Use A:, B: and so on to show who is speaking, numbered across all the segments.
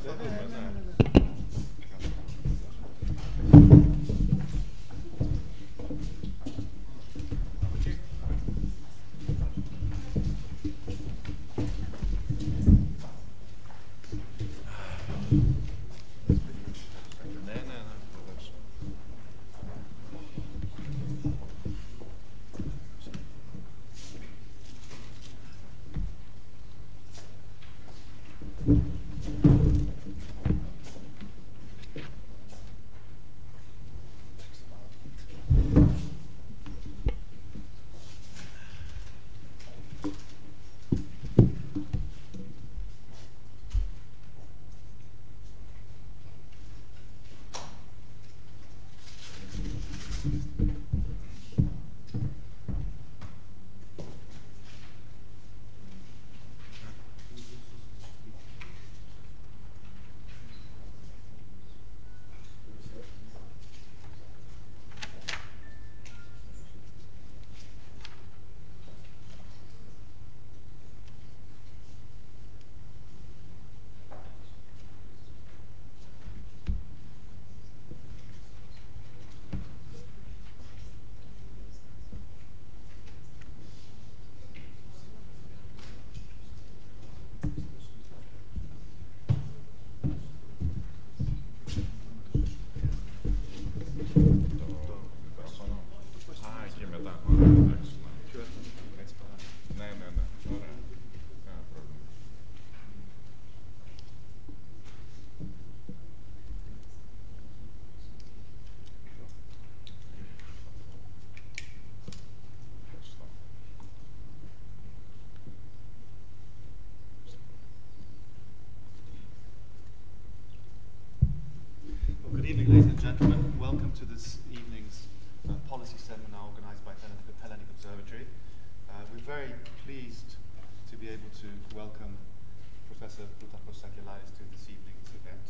A: Good evening, ladies and gentlemen. Welcome to this evening's policy seminar organized by Hellenic Observatory. We're very pleased to be able to welcome Professor Plutarchos Sakellari to this evening's event.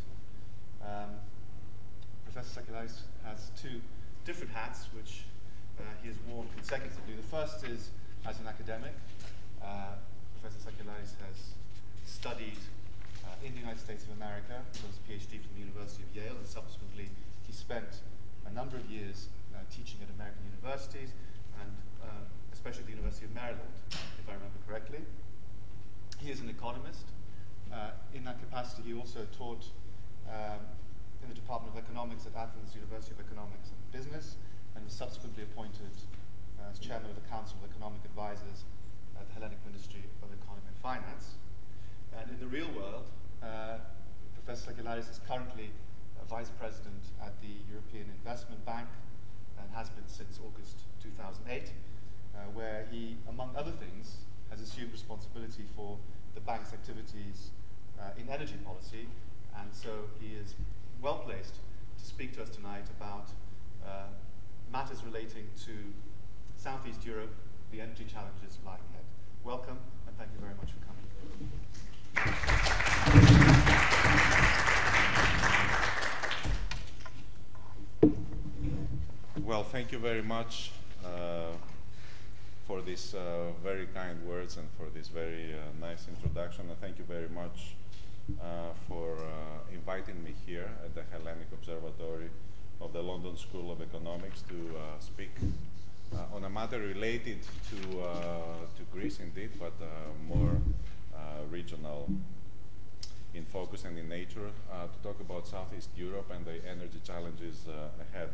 A: Professor Sakellari has two different hats, which he has worn consecutively. The first is as an academic. Professor Sakellari has studied in the United States of America. He got his PhD from the University of Yale, and subsequently he spent a number of years teaching at American universities, and especially the University of Maryland, if I remember correctly. He is an economist. In that capacity, he also taught in the Department of Economics at Athens University of Economics and Business, and was subsequently appointed as chairman of the Council of Economic Advisors at the Hellenic Ministry of Economy and Finance. And in the real world, Professor Sakellari is currently vice president at the European Investment Bank and has been since August 2008, where he, among other things, has assumed responsibility for the bank's activities in energy policy, and so he is well placed to speak to us tonight about matters relating to Southeast Europe, the energy challenges lying ahead. Welcome, and thank you very much for coming.
B: Well, thank you very much for these very kind words and for this very nice introduction. And thank you very much for inviting me here at the Hellenic Observatory of the London School of Economics to speak on a matter related to Greece indeed, but more regional in focus and in nature, to talk about Southeast Europe and the energy challenges ahead.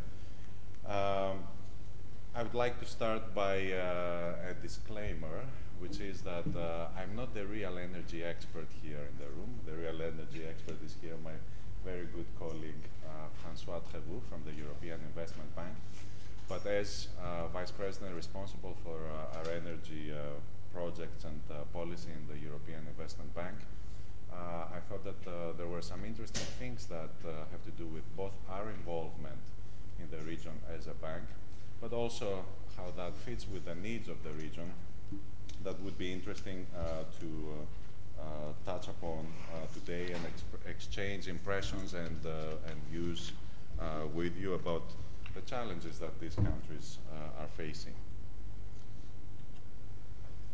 B: I would like to start by a disclaimer, which is that I'm not the real energy expert here in the room. The real energy expert is here, my very good colleague François Trévoux from the European Investment Bank. But as Vice President responsible for our energy projects and policy in the European Investment Bank, I thought that there were some interesting things that have to do with both our involvement in the region as a bank, but also how that fits with the needs of the region that would be interesting to touch upon today and exchange impressions and views with you about the challenges that these countries are facing.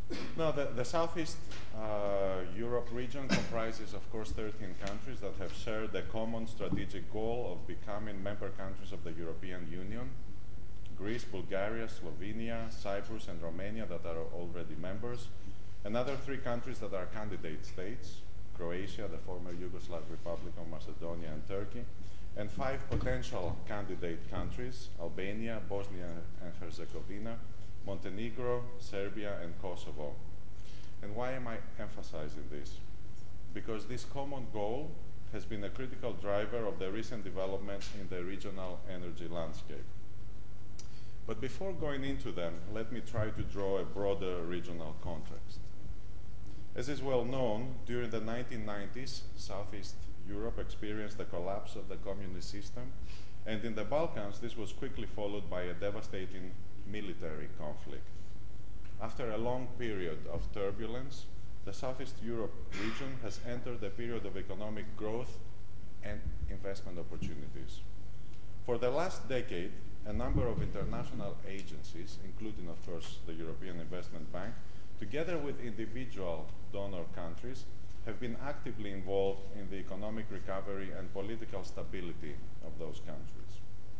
B: Now, the Southeast Europe region comprises, of course, 13 countries that have shared the common strategic goal of becoming member countries of the European Union. Greece, Bulgaria, Slovenia, Cyprus, and Romania that are already members. Another 3 countries that are candidate states, Croatia, the former Yugoslav Republic of Macedonia, and Turkey. And 5 potential candidate countries, Albania, Bosnia and Herzegovina, Montenegro, Serbia, and Kosovo. And why am I emphasizing this? Because this common goal has been a critical driver of the recent developments in the regional energy landscape. But before going into them, let me try to draw a broader regional context. As is well known, during the 1990s, Southeast Europe experienced the collapse of the communist system, and in the Balkans, this was quickly followed by a devastating military conflict. After a long period of turbulence, the Southeast Europe region has entered a period of economic growth and investment opportunities. For the last decade, a number of international agencies, including, of course, the European Investment Bank, together with individual donor countries, have been actively involved in the economic recovery and political stability of those countries.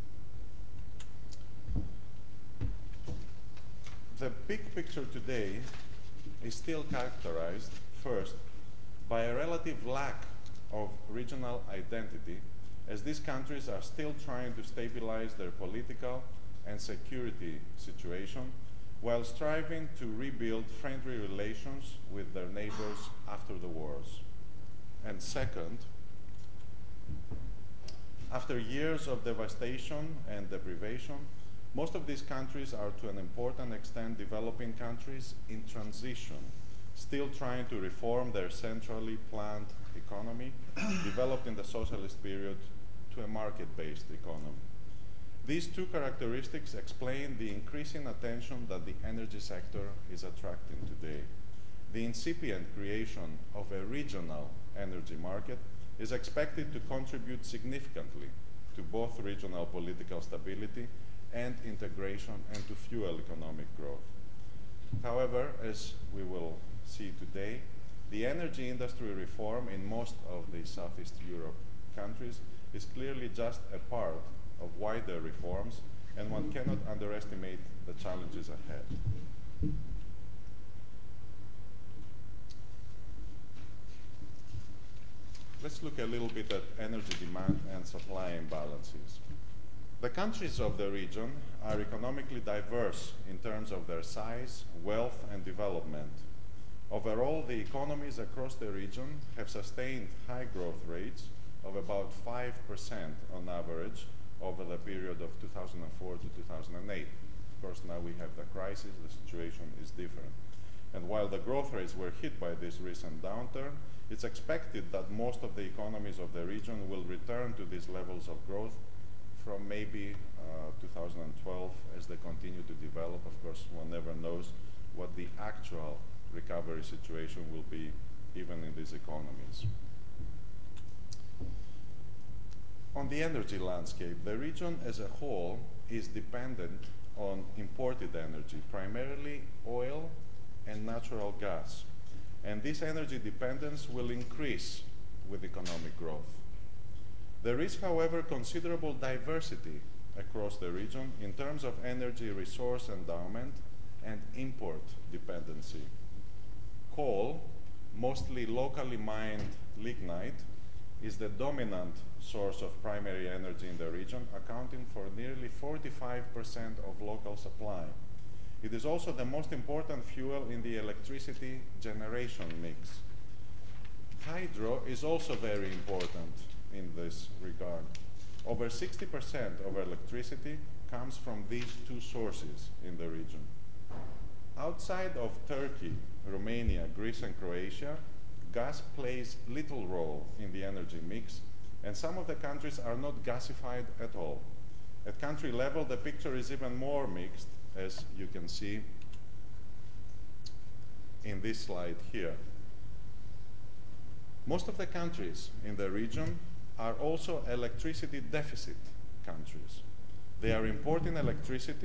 B: The big picture today is still characterized, first, by a relative lack of regional identity, as these countries are still trying to stabilize their political and security situation while striving to rebuild friendly relations with their neighbors after the wars. And second, after years of devastation and deprivation, most of these countries are to an important extent developing countries in transition, still trying to reform their centrally planned economy, developed in the socialist period, to a market-based economy. These 2 characteristics explain the increasing attention that the energy sector is attracting today. The incipient creation of a regional energy market is expected to contribute significantly to both regional political stability and integration and to fuel economic growth. However, as we will see today, the energy industry reform in most of the Southeast Europe countries is clearly just a part of wider reforms, and one cannot underestimate the challenges ahead. Let's look a little bit at energy demand and supply imbalances. The countries of the region are economically diverse in terms of their size, wealth, and development. Overall, the economies across the region have sustained high growth rates of about 5% on average over the period of 2004 to 2008. Of course, now we have the crisis, the situation is different. And while the growth rates were hit by this recent downturn, it's expected that most of the economies of the region will return to these levels of growth from maybe 2012 as they continue to develop. Of course, one never knows what the actual recovery situation will be even in these economies. On the energy landscape, the region as a whole is dependent on imported energy, primarily oil and natural gas. And this energy dependence will increase with economic growth. There is, however, considerable diversity across the region in terms of energy resource endowment and import dependency. Coal, mostly locally mined lignite, is the dominant source of primary energy in the region, accounting for nearly 45% of local supply. It is also the most important fuel in the electricity generation mix. Hydro is also very important in this regard. Over 60% of electricity comes from these 2 sources in the region. Outside of Turkey, Romania, Greece, and Croatia, gas plays little role in the energy mix, and some of the countries are not gasified at all. At country level, the picture is even more mixed, as you can see in this slide here. Most of the countries in the region are also electricity deficit countries. They are importing electricity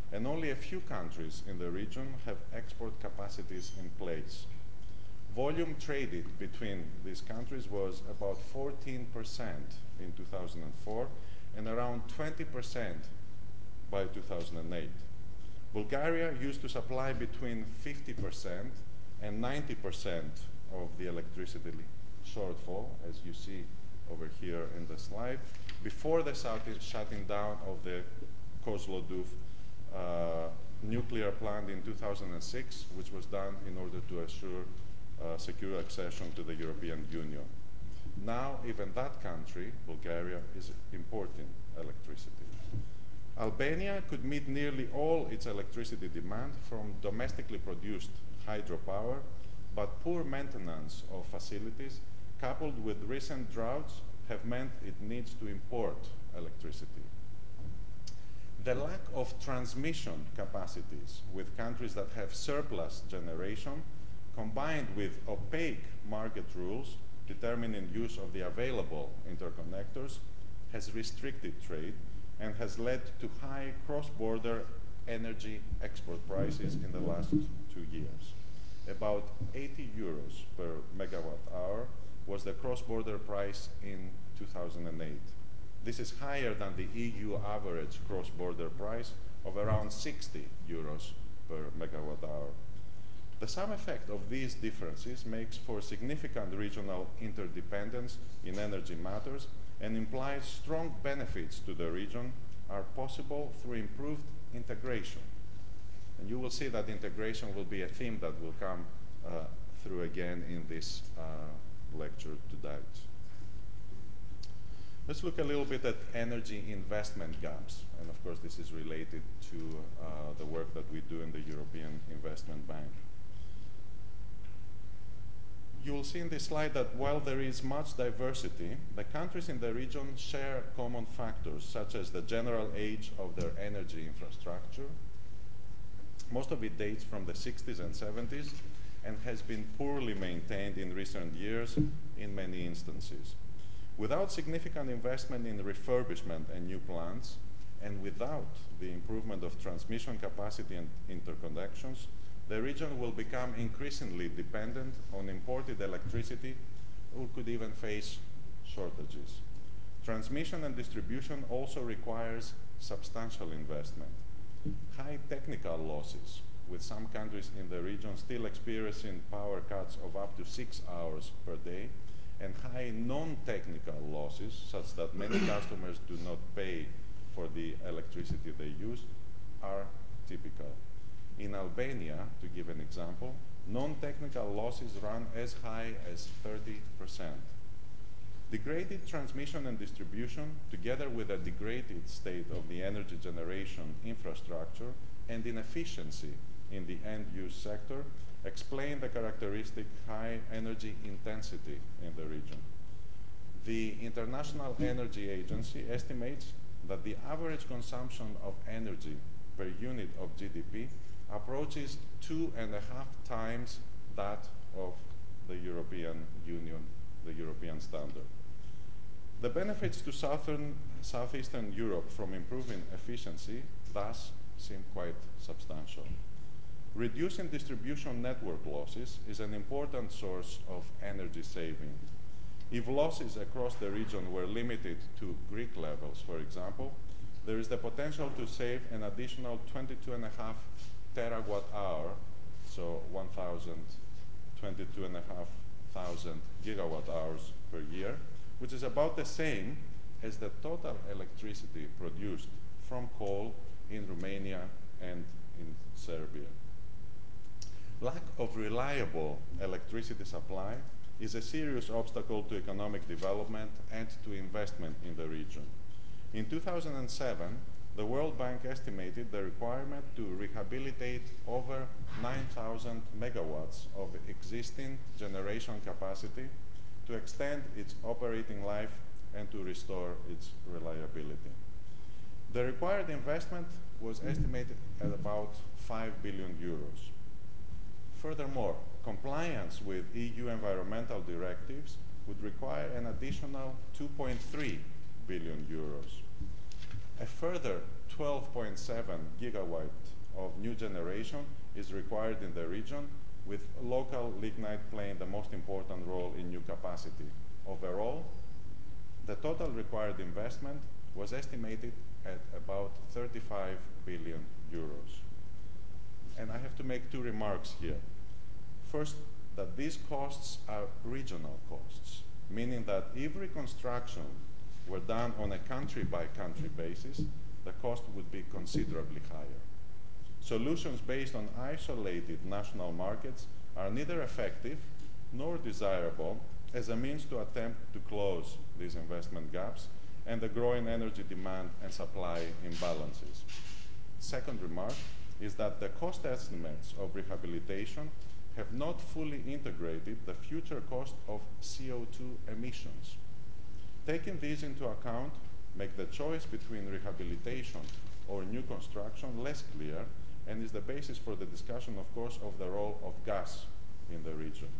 B: and only a few countries in the region have export capacities in place. Volume traded between these countries was about 14% in 2004 and around 20% by 2008. Bulgaria used to supply between 50% and 90% of the electricity shortfall, as you see over here in the slide, before the shutting down of the Kozloduy nuclear plant in 2006, which was done in order to assure secure accession to the European Union. Now, even that country, Bulgaria, is importing electricity. Albania could meet nearly all its electricity demand from domestically produced hydropower, but poor maintenance of facilities, coupled with recent droughts, have meant it needs to import electricity. The lack of transmission capacities with countries that have surplus generation, combined with opaque market rules determining use of the available interconnectors, has restricted trade and has led to high cross-border energy export prices in the last 2 years. About 80 euros per megawatt hour was the cross-border price in 2008. This is higher than the EU average cross-border price of around 60 euros per megawatt hour. The sum effect of these differences makes for significant regional interdependence in energy matters and implies strong benefits to the region are possible through improved integration. And you will see that integration will be a theme that will come through again in this lecture today. Let's look a little bit at energy investment gaps. And of course, this is related to the work that we do in the European Investment Bank. You will see in this slide that while there is much diversity, the countries in the region share common factors, such as the general age of their energy infrastructure. Most of it dates from the 60s and 70s and has been poorly maintained in recent years in many instances. Without significant investment in refurbishment and new plants, and without the improvement of transmission capacity and interconnections, the region will become increasingly dependent on imported electricity or could even face shortages. Transmission and distribution also requires substantial investment. High technical losses, with some countries in the region still experiencing power cuts of up to 6 hours per day, and high non-technical losses, such that many customers do not pay for the electricity they use, are typical. In Albania, to give an example, non-technical losses run as high as 30%. Degraded transmission and distribution, together with a degraded state of the energy generation infrastructure and inefficiency in the end-use sector, explain the characteristic high energy intensity in the region. The International Energy Agency estimates that the average consumption of energy per unit of GDP approaches 2.5 times that of the European Union, the European standard. The benefits to Southeastern Europe from improving efficiency thus seem quite substantial. Reducing distribution network losses is an important source of energy saving. If losses across the region were limited to Greek levels, for example, there is the potential to save an additional 22.5 terawatt hour, so 22,500 gigawatt hours per year, which is about the same as the total electricity produced from coal in Romania and in Serbia. Lack of reliable electricity supply is a serious obstacle to economic development and to investment in the region. In 2007, the World Bank estimated the requirement to rehabilitate over 9,000 megawatts of existing generation capacity to extend its operating life and to restore its reliability. The required investment was estimated at about 5 billion euros. Furthermore, compliance with EU environmental directives would require an additional 2.3 billion euros. A further 12.7 gigawatt of new generation is required in the region, with local lignite playing the most important role in new capacity. Overall, the total required investment was estimated at about 35 billion euros. And I have to make two remarks here. First, that these costs are regional costs, meaning that if reconstruction were done on a country-by-country basis, the cost would be considerably higher. Solutions based on isolated national markets are neither effective nor desirable as a means to attempt to close these investment gaps and the growing energy demand and supply imbalances. Second remark is that the cost estimates of rehabilitation have not fully integrated the future cost of CO2 emissions. Taking these into account make the choice between rehabilitation or new construction less clear, and is the basis for the discussion, of course, of the role of gas in the region.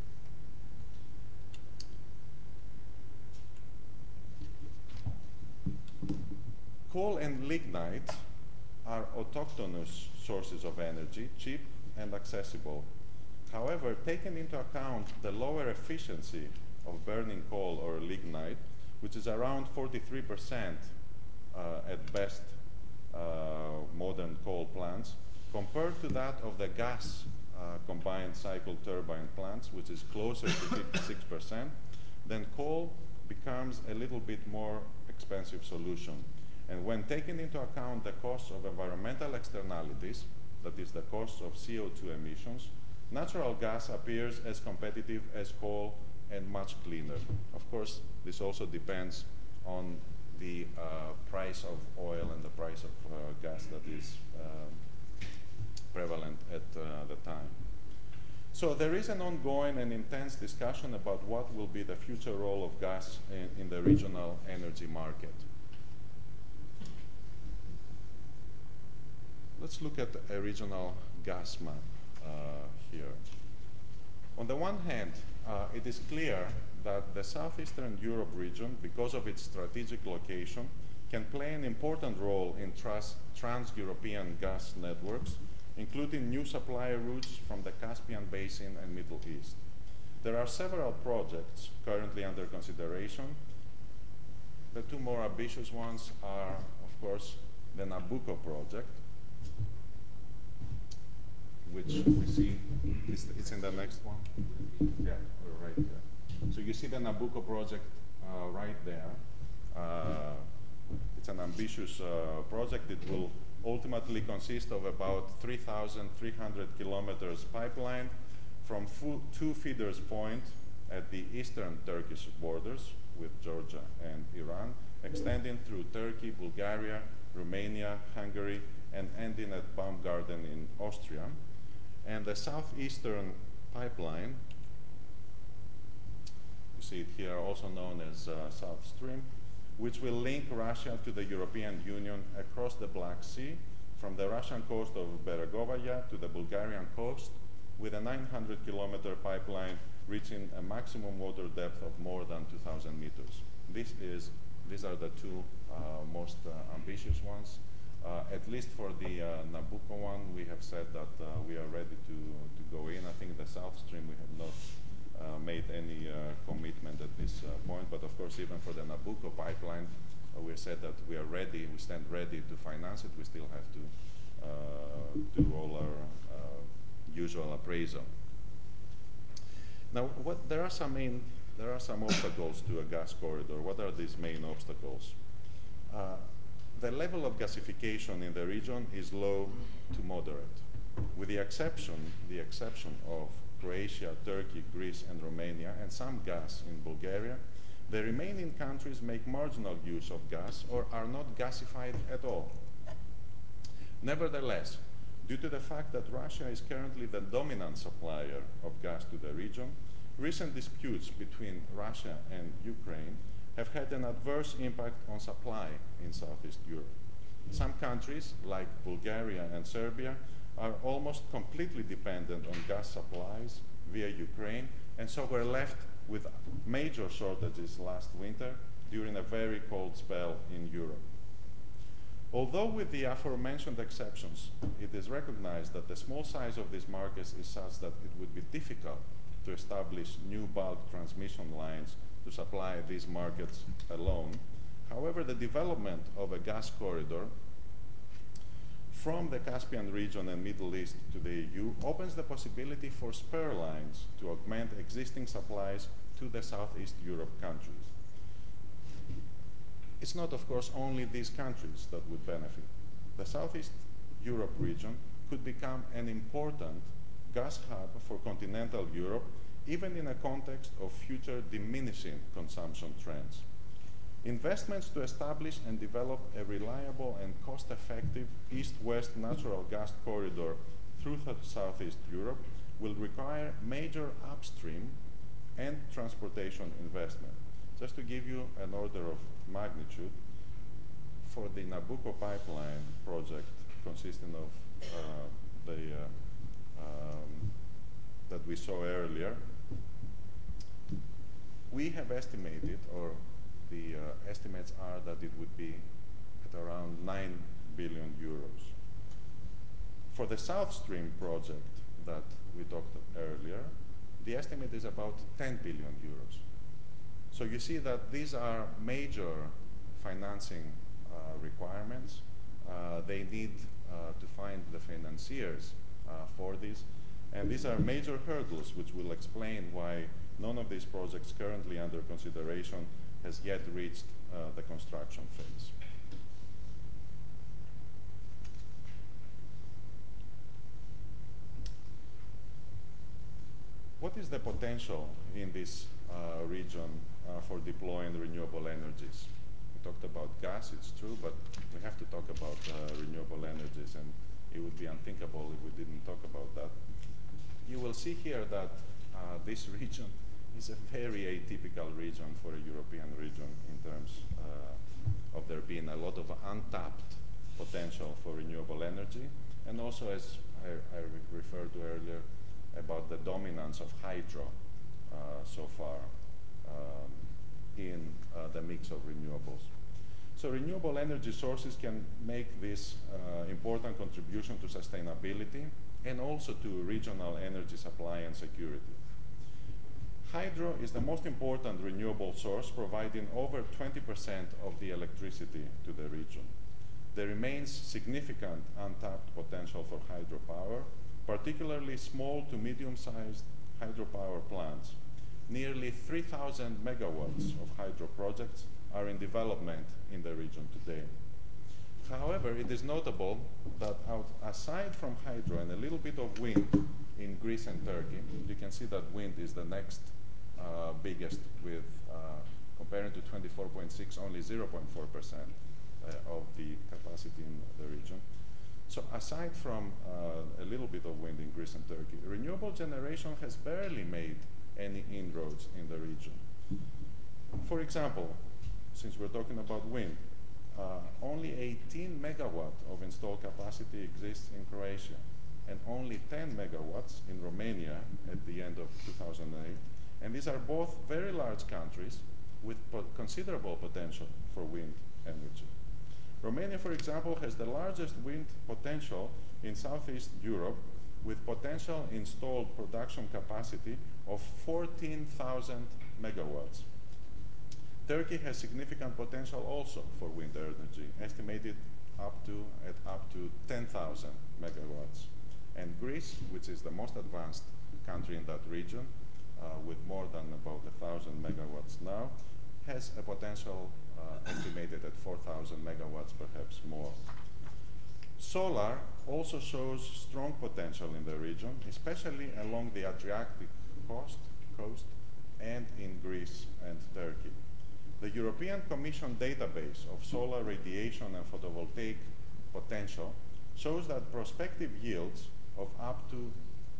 B: Coal and lignite are autochthonous sources of energy, cheap and accessible. However, taking into account the lower efficiency of burning coal or lignite, which is around 43% at best modern coal plants, compared to that of the gas combined cycle turbine plants, which is closer to 56%, then coal becomes a little bit more expensive solution. And when taking into account the costs of environmental externalities, that is the cost of CO2 emissions, natural gas appears as competitive as coal and much cleaner. Of course, this also depends on the price of oil and the price of gas that is prevalent at the time. So there is an ongoing and intense discussion about what will be the future role of gas in the regional energy market. Let's look at a regional gas map here. On the one hand, it is clear that the southeastern Europe region, because of its strategic location, can play an important role in trans-European gas networks, including new supply routes from the Caspian Basin and Middle East. There are several projects currently under consideration. The two more ambitious ones are, of course, the Nabucco project, which we see, it's in the next one. Yeah, we're right here. So you see the Nabucco project right there. It's an ambitious project. It will ultimately consist of about 3,300 kilometers pipeline from two feeders point at the eastern Turkish borders with Georgia and Iran, extending through Turkey, Bulgaria, Romania, Hungary, and ending at Baumgarten in Austria. And the southeastern pipeline, you see it here, also known as South Stream, which will link Russia to the European Union across the Black Sea, from the Russian coast of Beregovaya to the Bulgarian coast, with a 900-kilometer pipeline reaching a maximum water depth of more than 2,000 meters. These are the two most ambitious ones. At least for the Nabucco one, we have said that we are ready to go in. I think the South Stream we have not made any commitment at this point, but of course even for the Nabucco pipeline, we said that we are ready, we stand ready to finance it. We still have to do all our usual appraisal. Now, there are some obstacles to a gas corridor. What are these main obstacles? The level of gasification in the region is low to moderate, with the exception of Croatia, Turkey, Greece, and Romania, and some gas in Bulgaria. The remaining countries make marginal use of gas or are not gasified at all. Nevertheless, due to the fact that Russia is currently the dominant supplier of gas to the region, recent disputes between Russia and Ukraine have had an adverse impact on supply in Southeast Europe. Some countries, like Bulgaria and Serbia, are almost completely dependent on gas supplies via Ukraine, and so were left with major shortages last winter during a very cold spell in Europe. Although with the aforementioned exceptions, it is recognized that the small size of these markets is such that it would be difficult to establish new bulk transmission lines to supply these markets alone. However, the development of a gas corridor from the Caspian region and Middle East to the EU opens the possibility for spare lines to augment existing supplies to the Southeast Europe countries. It's not, of course, only these countries that would benefit. The Southeast Europe region could become an important gas hub for continental Europe, even in a context of future diminishing consumption trends. Investments to establish and develop a reliable and cost-effective east-west natural gas corridor through Southeast Europe will require major upstream and transportation investment. Just to give you an order of magnitude, for the Nabucco pipeline project consisting of that we saw earlier, we have estimated, or the estimates are that it would be at around 9 billion euros. For the South Stream project that we talked earlier, the estimate is about 10 billion euros. So you see that these are major financing requirements. They need to find the financiers for this. And these are major hurdles which will explain why none of these projects currently under consideration has yet reached the construction phase. What is the potential in this region for deploying renewable energies? We talked about gas, it's true, but we have to talk about renewable energies, and it would be unthinkable if we didn't talk about that. You will see here that this region is a very atypical region for a European region in terms of there being a lot of untapped potential for renewable energy, and also, as I referred to earlier, about the dominance of hydro so far in the mix of renewables. So renewable energy sources can make this important contribution to sustainability and also to regional energy supply and security. Hydro is the most important renewable source, providing over 20% of the electricity to the region. There remains significant untapped potential for hydropower, particularly small to medium-sized hydropower plants. Nearly 3,000 megawatts of hydro projects are in development in the region today. However, it is notable that aside from hydro and a little bit of wind in Greece and Turkey, you can see that wind is the next biggest with, comparing to 24.6, only 0.4% of the capacity in the region. So aside from a little bit of wind in Greece and Turkey, renewable generation has barely made any inroads in the region. For example, since we're talking about wind, only 18 megawatt of installed capacity exists in Croatia, and only 10 megawatts in Romania at the end of 2008. And these are both very large countries with considerable potential for wind energy. Romania, for example, has the largest wind potential in Southeast Europe, with potential installed production capacity of 14,000 megawatts. Turkey has significant potential also for wind energy, estimated up to 10,000 megawatts. And Greece, which is the most advanced country in that region, with more than about 1,000 megawatts now, has a potential estimated at 4,000 megawatts, perhaps more. Solar also shows strong potential in the region, especially along the Adriatic coast and in Greece and Turkey. The European Commission database of solar radiation and photovoltaic potential shows that prospective yields of up to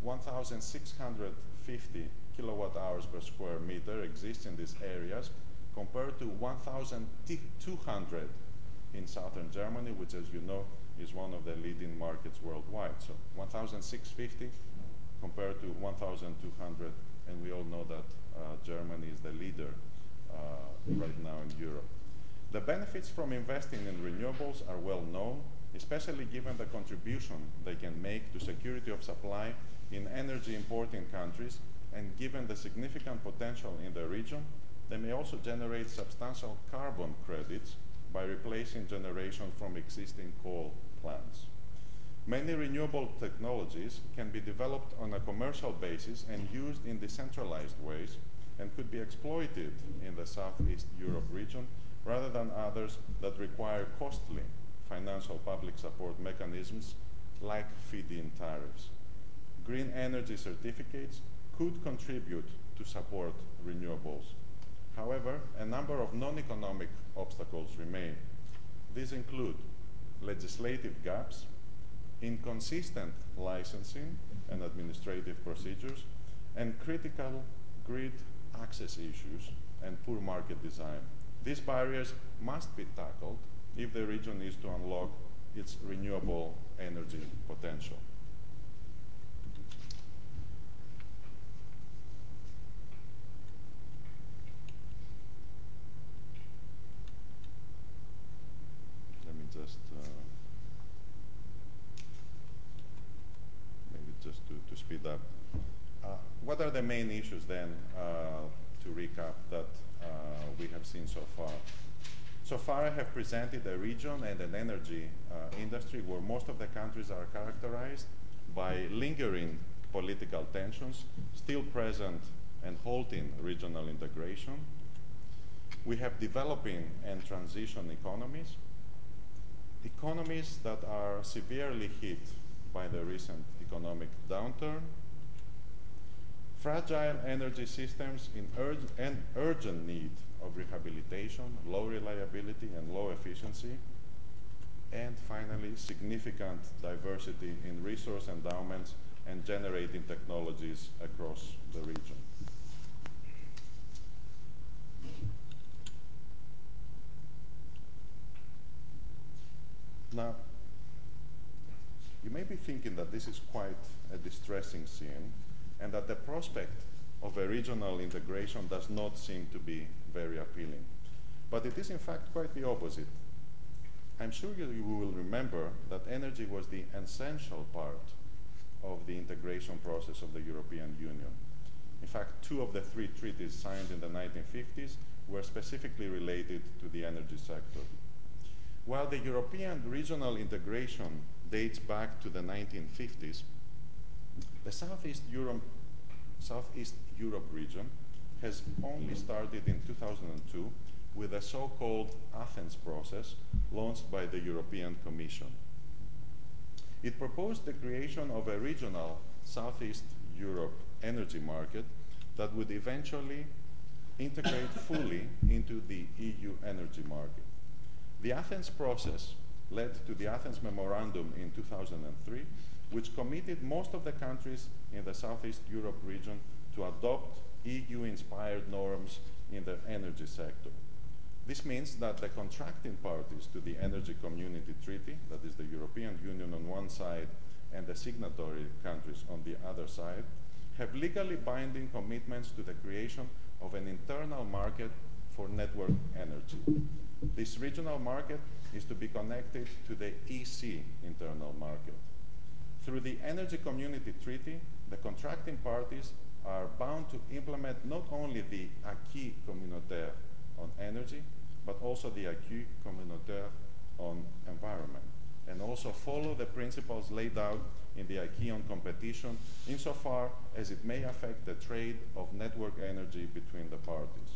B: 1,650 kilowatt hours per square meter exist in these areas, compared to 1,200 in southern Germany, which, as you know, is one of the leading markets worldwide. So 1,650 compared to 1,200, and we all know that Germany is the leader right now in Europe. The benefits from investing in renewables are well known, especially given the contribution they can make to security of supply in energy importing countries, and given the significant potential in the region, they may also generate substantial carbon credits by replacing generation from existing coal plants. Many renewable technologies can be developed on a commercial basis and used in decentralized ways, and could be exploited in the Southeast Europe region rather than others that require costly financial public support mechanisms like feed-in tariffs. Green energy certificates could contribute to support renewables. However, a number of non-economic obstacles remain. These include legislative gaps, inconsistent licensing and administrative procedures, and critical grid access issues and poor market design. These barriers must be tackled if the region is to unlock its renewable energy potential. Let me just maybe just to speed up. What are the main issues then, to recap, that we have seen so far? So far I have presented a region and an energy industry where most of the countries are characterized by lingering political tensions, still present and halting regional integration. We have developing and transition economies, economies that are severely hit by the recent economic downturn, fragile energy systems in urgent need of rehabilitation, low reliability and low efficiency, and finally, significant diversity in resource endowments and generating technologies across the region. Now, you may be thinking that this is quite a distressing scene, and that the prospect of a regional integration does not seem to be very appealing. But it is in fact quite the opposite. I'm sure you will remember that energy was the essential part of the integration process of the European Union. In fact, 2 of the 3 treaties signed in the 1950s were specifically related to the energy sector. While the European regional integration dates back to the 1950s, the Southeast Europe region has only started in 2002 with the so-called Athens process launched by the European Commission. It proposed the creation of a regional Southeast Europe energy market that would eventually integrate fully into the EU energy market. The Athens process led to the Athens Memorandum in 2003, which committed most of the countries in the Southeast Europe region to adopt EU-inspired norms in the energy sector. This means that the contracting parties to the Energy Community Treaty, that is the European Union on one side and the signatory countries on the other side, have legally binding commitments to the creation of an internal market for network energy. This regional market is to be connected to the EC internal market. Through the Energy Community Treaty, the contracting parties are bound to implement not only the acquis communautaire on energy, but also the acquis communautaire on environment, and also follow the principles laid out in the acquis on competition insofar as it may affect the trade of network energy between the parties.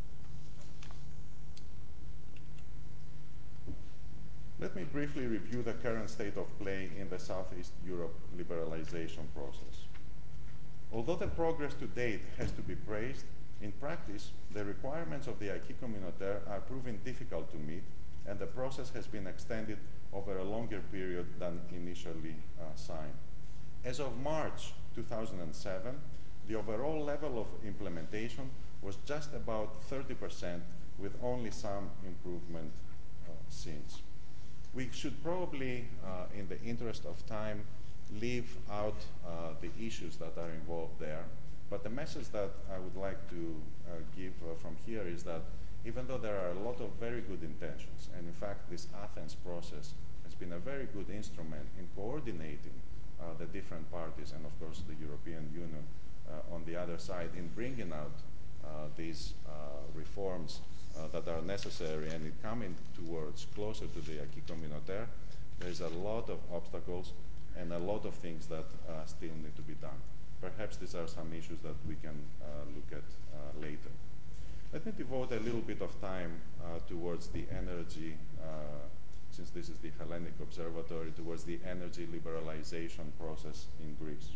B: Let me briefly review the current state of play in the Southeast Europe liberalization process. Although the progress to date has to be praised, in practice, the requirements of the acquis communautaire are proving difficult to meet, and the process has been extended over a longer period than initially signed. As of March 2007, the overall level of implementation was just about 30%, with only some improvement since. We should probably, in the interest of time, leave out the issues that are involved there. But the message that I would like to give from here is that even though there are a lot of very good intentions. And in fact, this Athens process has been a very good instrument in coordinating the different parties and, of course, the European Union on the other side in bringing out these reforms that are necessary and in coming towards closer to the acquis communautaire. There's a lot of obstacles and a lot of things that still need to be done. Perhaps these are some issues that we can look at later. Let me devote a little bit of time towards the energy, since this is the Hellenic Observatory, towards the energy liberalization process in Greece.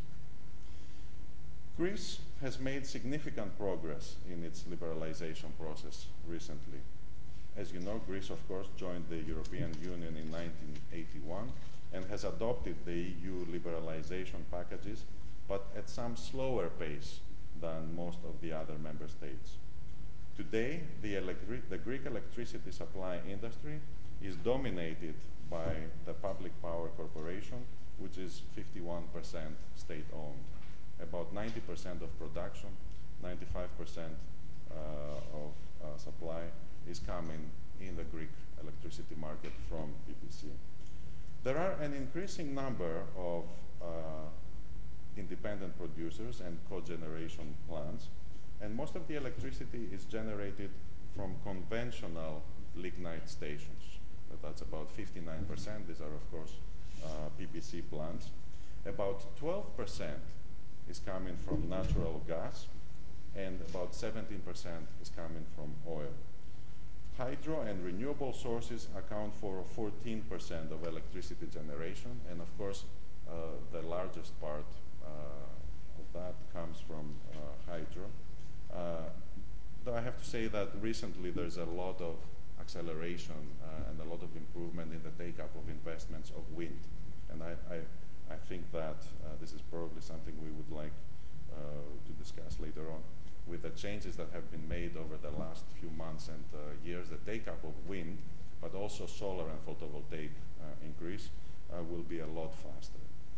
B: Greece has made significant progress in its liberalization process recently. As you know, Greece, of course, joined the European Union in 1981 and has adopted the EU liberalization packages, but at some slower pace than most of the other member states. Today, the Greek electricity supply industry is dominated by the Public Power Corporation, which is 51% state-owned. About 90% of production, 95% of supply is coming in the Greek electricity market from PPC. There are an increasing number of independent producers and cogeneration plants, and most of the electricity is generated from conventional lignite stations. That's about 59%. These are, of course, PPC plants. About 12% is coming from natural gas, and about 17% is coming from oil. Hydro and renewable sources account for 14% of electricity generation, and of course, the largest part of that comes from hydro. Though I have to say that recently there's a lot of acceleration and a lot of improvement in the take-up of investments of wind. And I think that this is probably something we would like to discuss later on. With the changes that have been made over the last few months and years, the take-up of wind, but also solar and photovoltaic in Greece, will be a lot faster.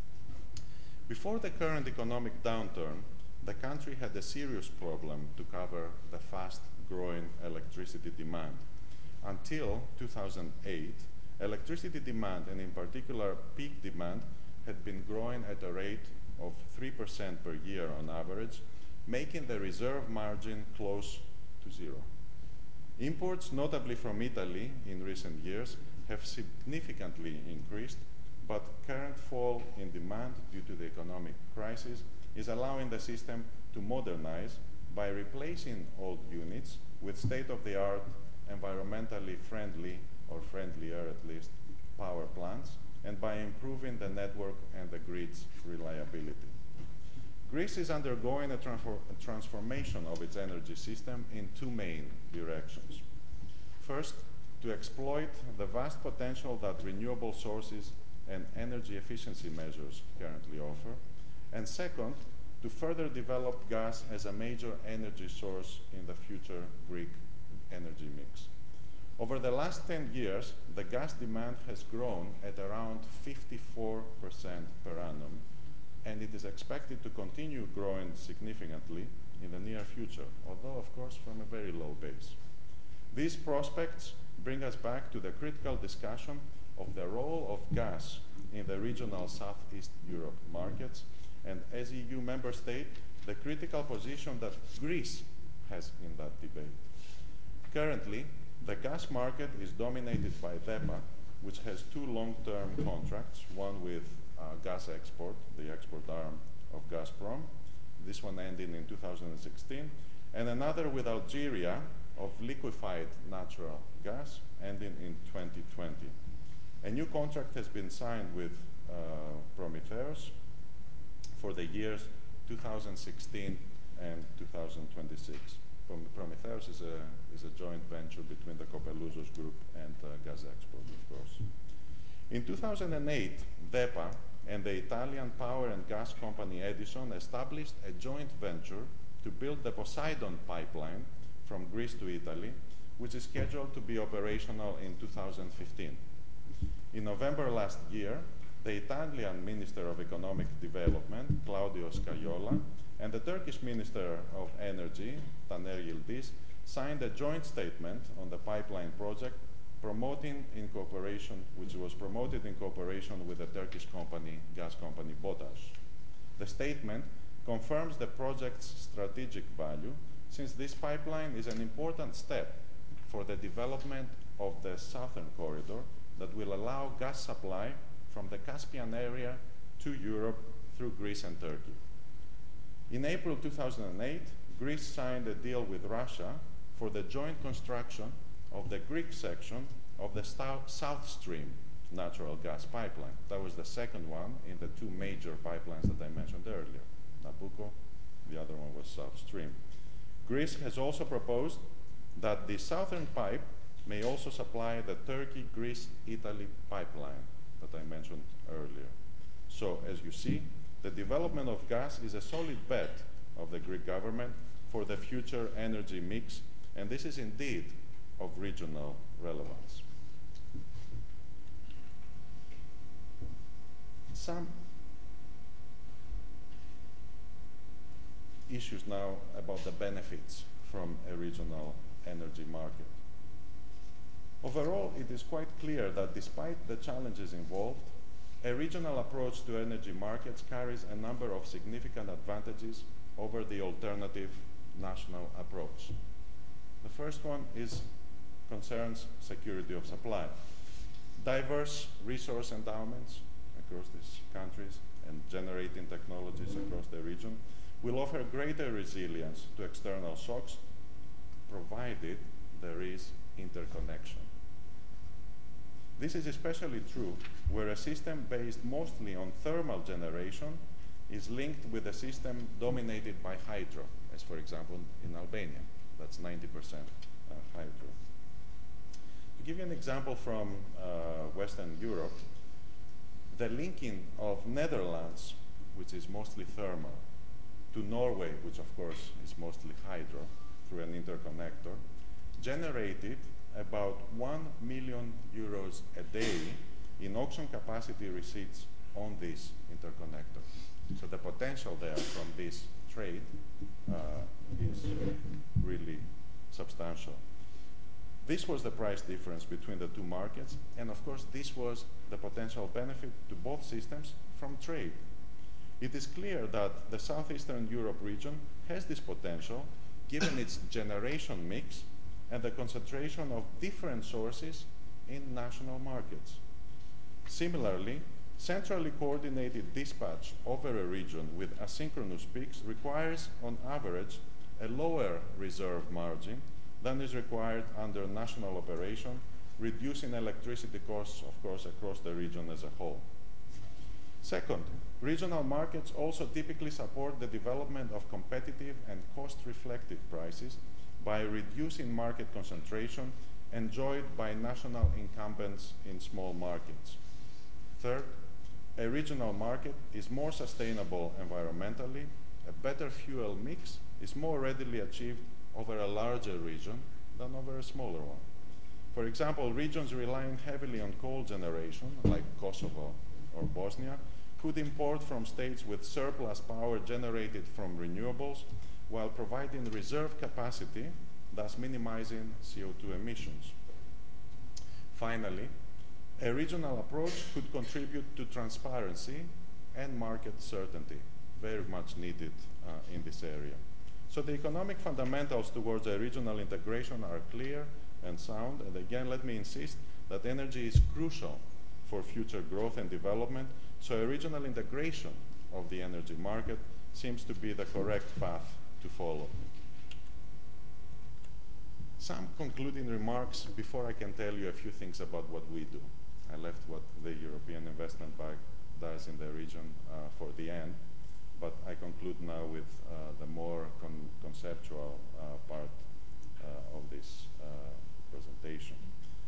B: Before the current economic downturn, the country had a serious problem to cover the fast-growing electricity demand. Until 2008, electricity demand, and in particular peak demand, had been growing at a rate of 3% per year on average, making the reserve margin close to zero. Imports, notably from Italy in recent years, have significantly increased, but current fall in demand due to the economic crisis is allowing the system to modernize by replacing old units with state-of-the-art, environmentally friendly, or friendlier at least, power plants, and by improving the network and the grid's reliability. Greece is undergoing a transformation of its energy system in two main directions. First, to exploit the vast potential that renewable sources and energy efficiency measures currently offer, and second, to further develop gas as a major energy source in the future Greek energy mix. Over the last 10 years, the gas demand has grown at around 54% per annum, and it is expected to continue growing significantly in the near future, although, of course, from a very low base. These prospects bring us back to the critical discussion of the role of gas in the regional Southeast Europe markets, and as EU member state, the critical position that Greece has in that debate. Currently, the gas market is dominated by DEPA, which has two long-term contracts, one with Gas Export, the export arm of Gazprom, this one ending in 2016, and another with Algeria of liquefied natural gas ending in 2020. A new contract has been signed with Prometheus for the years 2016 and 2026. Prometheus is a joint venture between the Copelouzos Group and Gas Export, of course. In 2008, DEPA and the Italian power and gas company Edison established a joint venture to build the Poseidon pipeline from Greece to Italy, which is scheduled to be operational in 2015. In November last year, the Italian Minister of Economic Development, Claudio Scajola, and the Turkish Minister of Energy, Taner Yildiz, signed a joint statement on the pipeline project which was promoted in cooperation with the Turkish gas company BOTAŞ. The statement confirms the project's strategic value, since this pipeline is an important step for the development of the southern corridor that will allow gas supply from the Caspian area to Europe through Greece and Turkey. In April 2008, Greece signed a deal with Russia for the joint construction of the Greek section of the South Stream natural gas pipeline. That was the second one in the two major pipelines that I mentioned earlier, Nabucco, the other one was South Stream. Greece has also proposed that the southern pipe may also supply the Turkey-Greece-Italy pipeline that I mentioned earlier. So, as you see, the development of gas is a solid bet of the Greek government for the future energy mix, and this is indeed of regional relevance. Some issues now about the benefits from a regional energy market. Overall, it is quite clear that despite the challenges involved, a regional approach to energy markets carries a number of significant advantages over the alternative national approach. The first one concerns security of supply. Diverse resource endowments across these countries and generating technologies across the region will offer greater resilience to external shocks, provided there is interconnection. This is especially true where a system based mostly on thermal generation is linked with a system dominated by hydro, as for example in Albania. That's 90% hydro. To give you an example from Western Europe, the linking of Netherlands, which is mostly thermal, to Norway, which of course is mostly hydro, through an interconnector, generated about 1 million euros a day in auction capacity receipts on this interconnector. So the potential there from this trade is really substantial. This was the price difference between the two markets, and of course this was the potential benefit to both systems from trade. It is clear that the Southeastern Europe region has this potential given its generation mix and the concentration of different sources in national markets. Similarly, centrally coordinated dispatch over a region with asynchronous peaks requires, on average, a lower reserve margin than is required under national operation, reducing electricity costs, of course, across the region as a whole. Second, regional markets also typically support the development of competitive and cost-reflective prices by reducing market concentration enjoyed by national incumbents in small markets. Third, a regional market is more sustainable environmentally, a better fuel mix is more readily achieved over a larger region than over a smaller one. For example, regions relying heavily on coal generation, like Kosovo or Bosnia, could import from states with surplus power generated from renewables while providing reserve capacity, thus minimizing CO2 emissions. Finally, a regional approach could contribute to transparency and market certainty, very much needed in this area. So the economic fundamentals towards a regional integration are clear and sound, and again, let me insist that energy is crucial for future growth and development, so a regional integration of the energy market seems to be the correct path to follow. Some concluding remarks before I can tell you a few things about what we do. I left what the European Investment Bank does in the region for the end, but I conclude now with the more conceptual part of this presentation.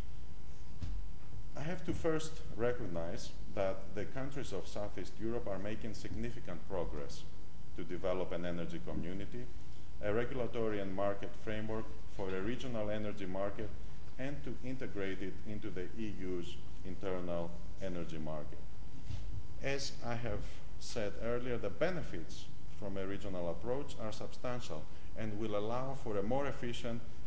B: I have to first recognize that the countries of Southeast Europe are making significant progress to develop an energy community, a regulatory and market framework for a regional energy market, and to integrate it into the EU's internal energy market. As I have said earlier, the benefits from a regional approach are substantial and will allow for a more efficient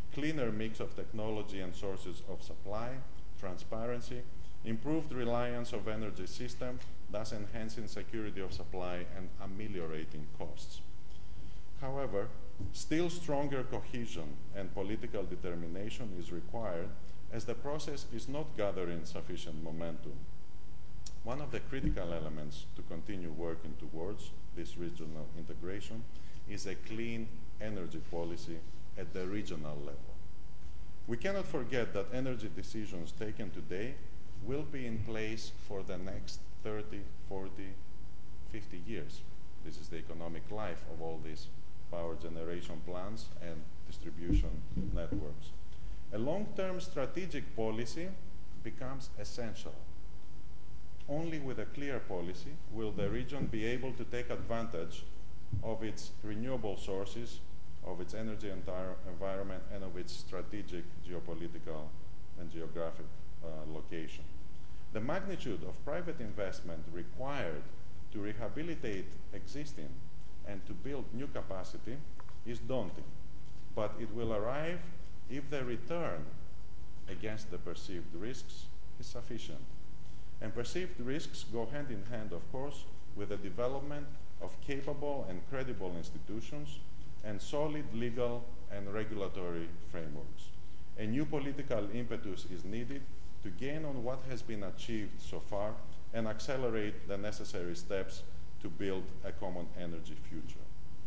B: cleaner mix of technology and sources of supply, transparency, improved reliance of energy system, thus enhancing security of supply and ameliorating costs. However, still stronger cohesion and political determination is required as the process is not gathering sufficient momentum. One of the critical elements to continue working towards this regional integration is a clean energy policy at the regional level. We cannot forget that energy decisions taken today will be in place for the next 30, 40, 50 years. This is the economic life of all these power generation plants and distribution networks. A long-term strategic policy becomes essential. Only with a clear policy will the region be able to take advantage of its renewable sources, of its energy environment, and of its strategic geopolitical and geographic location. The magnitude of private investment required to rehabilitate existing and to build new capacity is daunting, but it will arrive if the return against the perceived risks is sufficient. And perceived risks go hand in hand, of course, with the development of capable and credible institutions and solid legal and regulatory frameworks. A new political impetus is needed to gain on what has been achieved so far and accelerate the necessary steps to build a common energy future.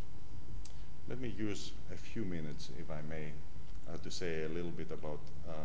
B: Let me use a few minutes, if I may, to say a little bit about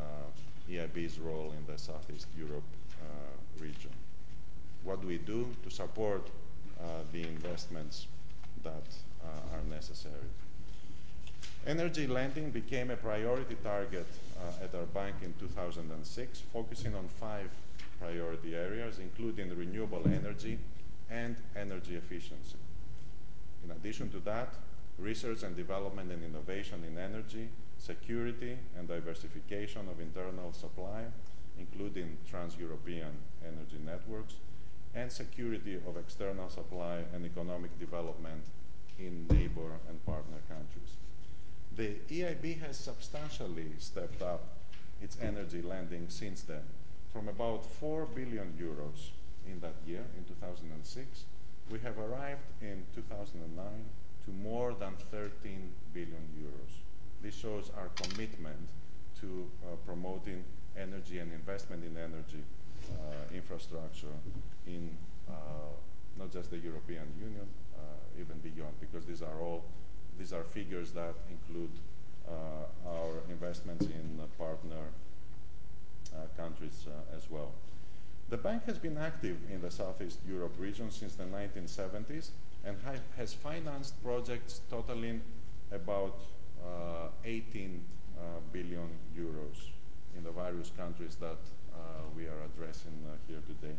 B: EIB's role in the Southeast Europe region. What do we do to support the investments that are necessary? Energy lending became a priority target at our bank in 2006, focusing on 5 priority areas, including renewable energy and energy efficiency. In addition to that, research and development and innovation in energy, security and diversification of internal supply, including trans-European energy networks, and security of external supply and economic development in neighbor and partner countries. The EIB has substantially stepped up its energy lending since then, from about 4 billion euros in that year, in 2006, we have arrived in 2009 to more than 13 billion euros. This shows our commitment to promoting energy and investment in energy infrastructure in not just the European Union, even beyond, because these are figures that include our investments in partner countries as well. The bank has been active in the Southeast Europe region since the 1970s and has financed projects totaling about 18 billion euros in the various countries that we are addressing here today.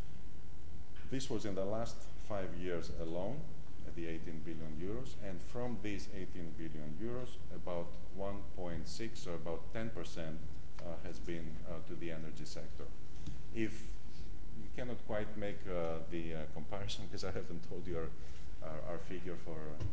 B: This was in the last 5 years alone, at the 18 billion euros, and from these 18 billion euros, about 1.6 or about 10% has been to the energy sector. If you cannot quite make the comparison, because I haven't told you our figure for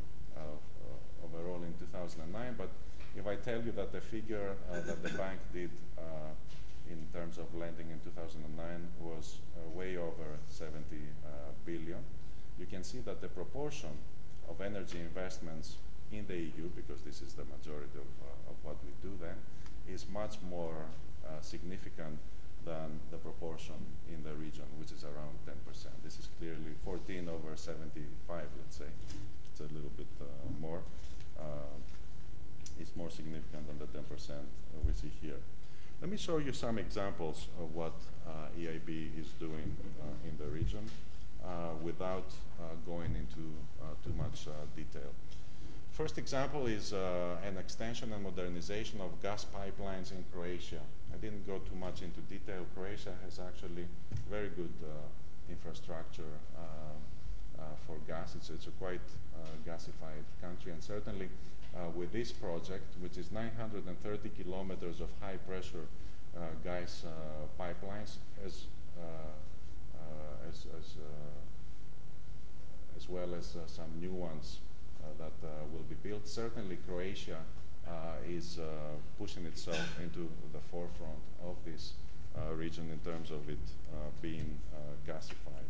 B: overall in 2009, but if I tell you that the figure that the bank did in terms of lending in 2009 was way over 70 billion, you can see that the proportion of energy investments in the EU, because this is the majority of what we do then, is much more significant than the proportion in the region, which is around 10%. This is clearly 14 over 75, let's say. It's a little bit more. It's more significant than the 10% we see here. Let me show you some examples of what EIB is doing in the region without going into too much detail. First example is an extension and modernization of gas pipelines in Croatia. I didn't go too much into detail. Croatia has actually very good infrastructure for gas. It's a quite gasified country, and certainly with this project, which is 930 kilometers of high-pressure gas pipelines, as well as some new ones that will be built. Certainly Croatia is pushing itself into the forefront of this region in terms of it being gasified.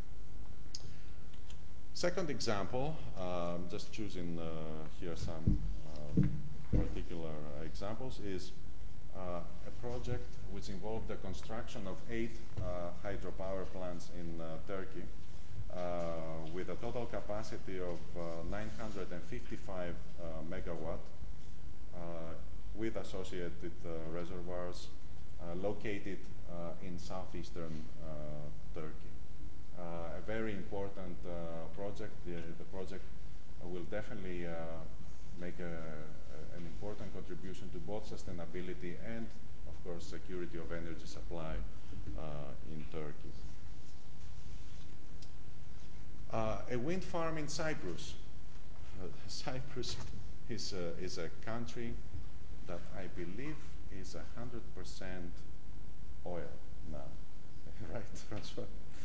B: Second example, just choosing here some particular examples, is a project which involved the construction of 8 hydropower plants in Turkey with a total capacity of 955 megawatt with associated reservoirs located in southeastern Turkey. A very important project. The project will definitely make an important contribution to both sustainability and, of course, security of energy supply in Turkey. A wind farm in Cyprus. Cyprus is a country that I believe is 100% oil now, right, Francois?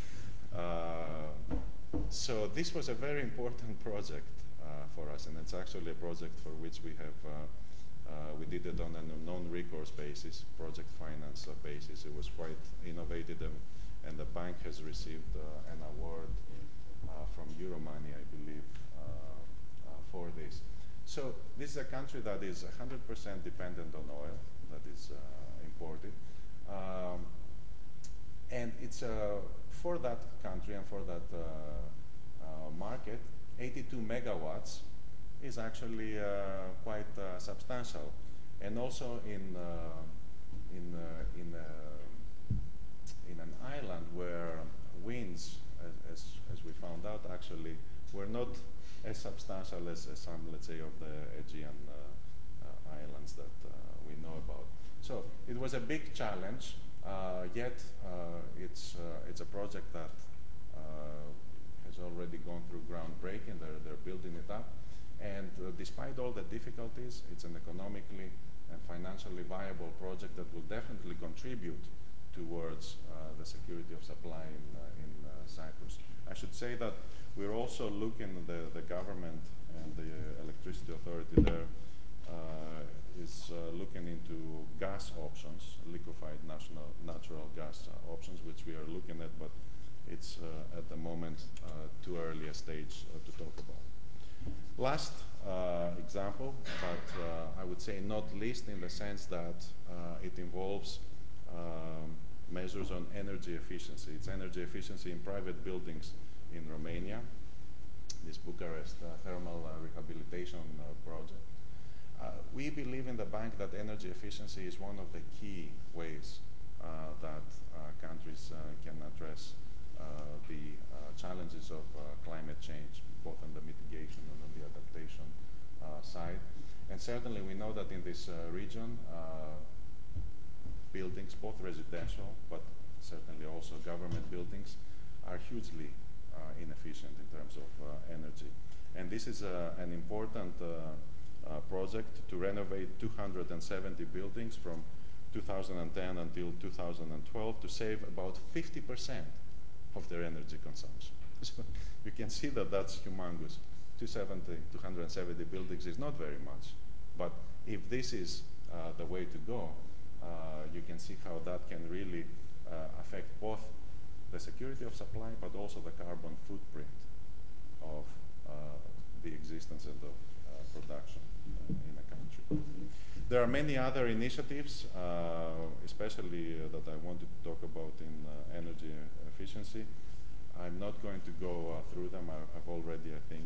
B: So this was a very important project for us, and it's actually a project for which we did it on a non-recourse basis, project finance basis. It was quite innovative, and the bank has received an award from Euromoney, I believe, for this. So this is a country that is 100% dependent on oil that is imported. And it's for that country and for that market, 82 megawatts is actually quite substantial. And also in an island where winds, as we found out, actually were not as substantial as some, let's say, of the Aegean islands that we know about. So it was a big challenge. Yet it's a project that has already gone through groundbreaking. They're building it up, and despite all the difficulties, it's an economically and financially viable project that will definitely contribute towards the security of supply in Cyprus. I should say that we're also looking, the government and the electricity authority there is looking into gas options, liquefied natural gas options, which we are looking at, but it's at the moment too early a stage to talk about. Last example, but I would say not least in the sense that it involves measures on energy efficiency. It's energy efficiency in private buildings in Romania, this Bucharest thermal rehabilitation project. We believe in the bank that energy efficiency is one of the key ways that countries can address the challenges of climate change, both on the mitigation and on the adaptation side. And certainly we know that in this region, buildings, both residential, but certainly also government buildings, are hugely inefficient in terms of energy. And this is an important project to renovate 270 buildings from 2010 until 2012 to save about 50% of their energy consumption. So you can see that that's humongous. 270 buildings is not very much, but if this is the way to go, you can see how that can really affect both the security of supply, but also the carbon footprint of the existence and of production in a country. There are many other initiatives, especially that I wanted to talk about in energy efficiency. I'm not going to go through them. I've already, I think,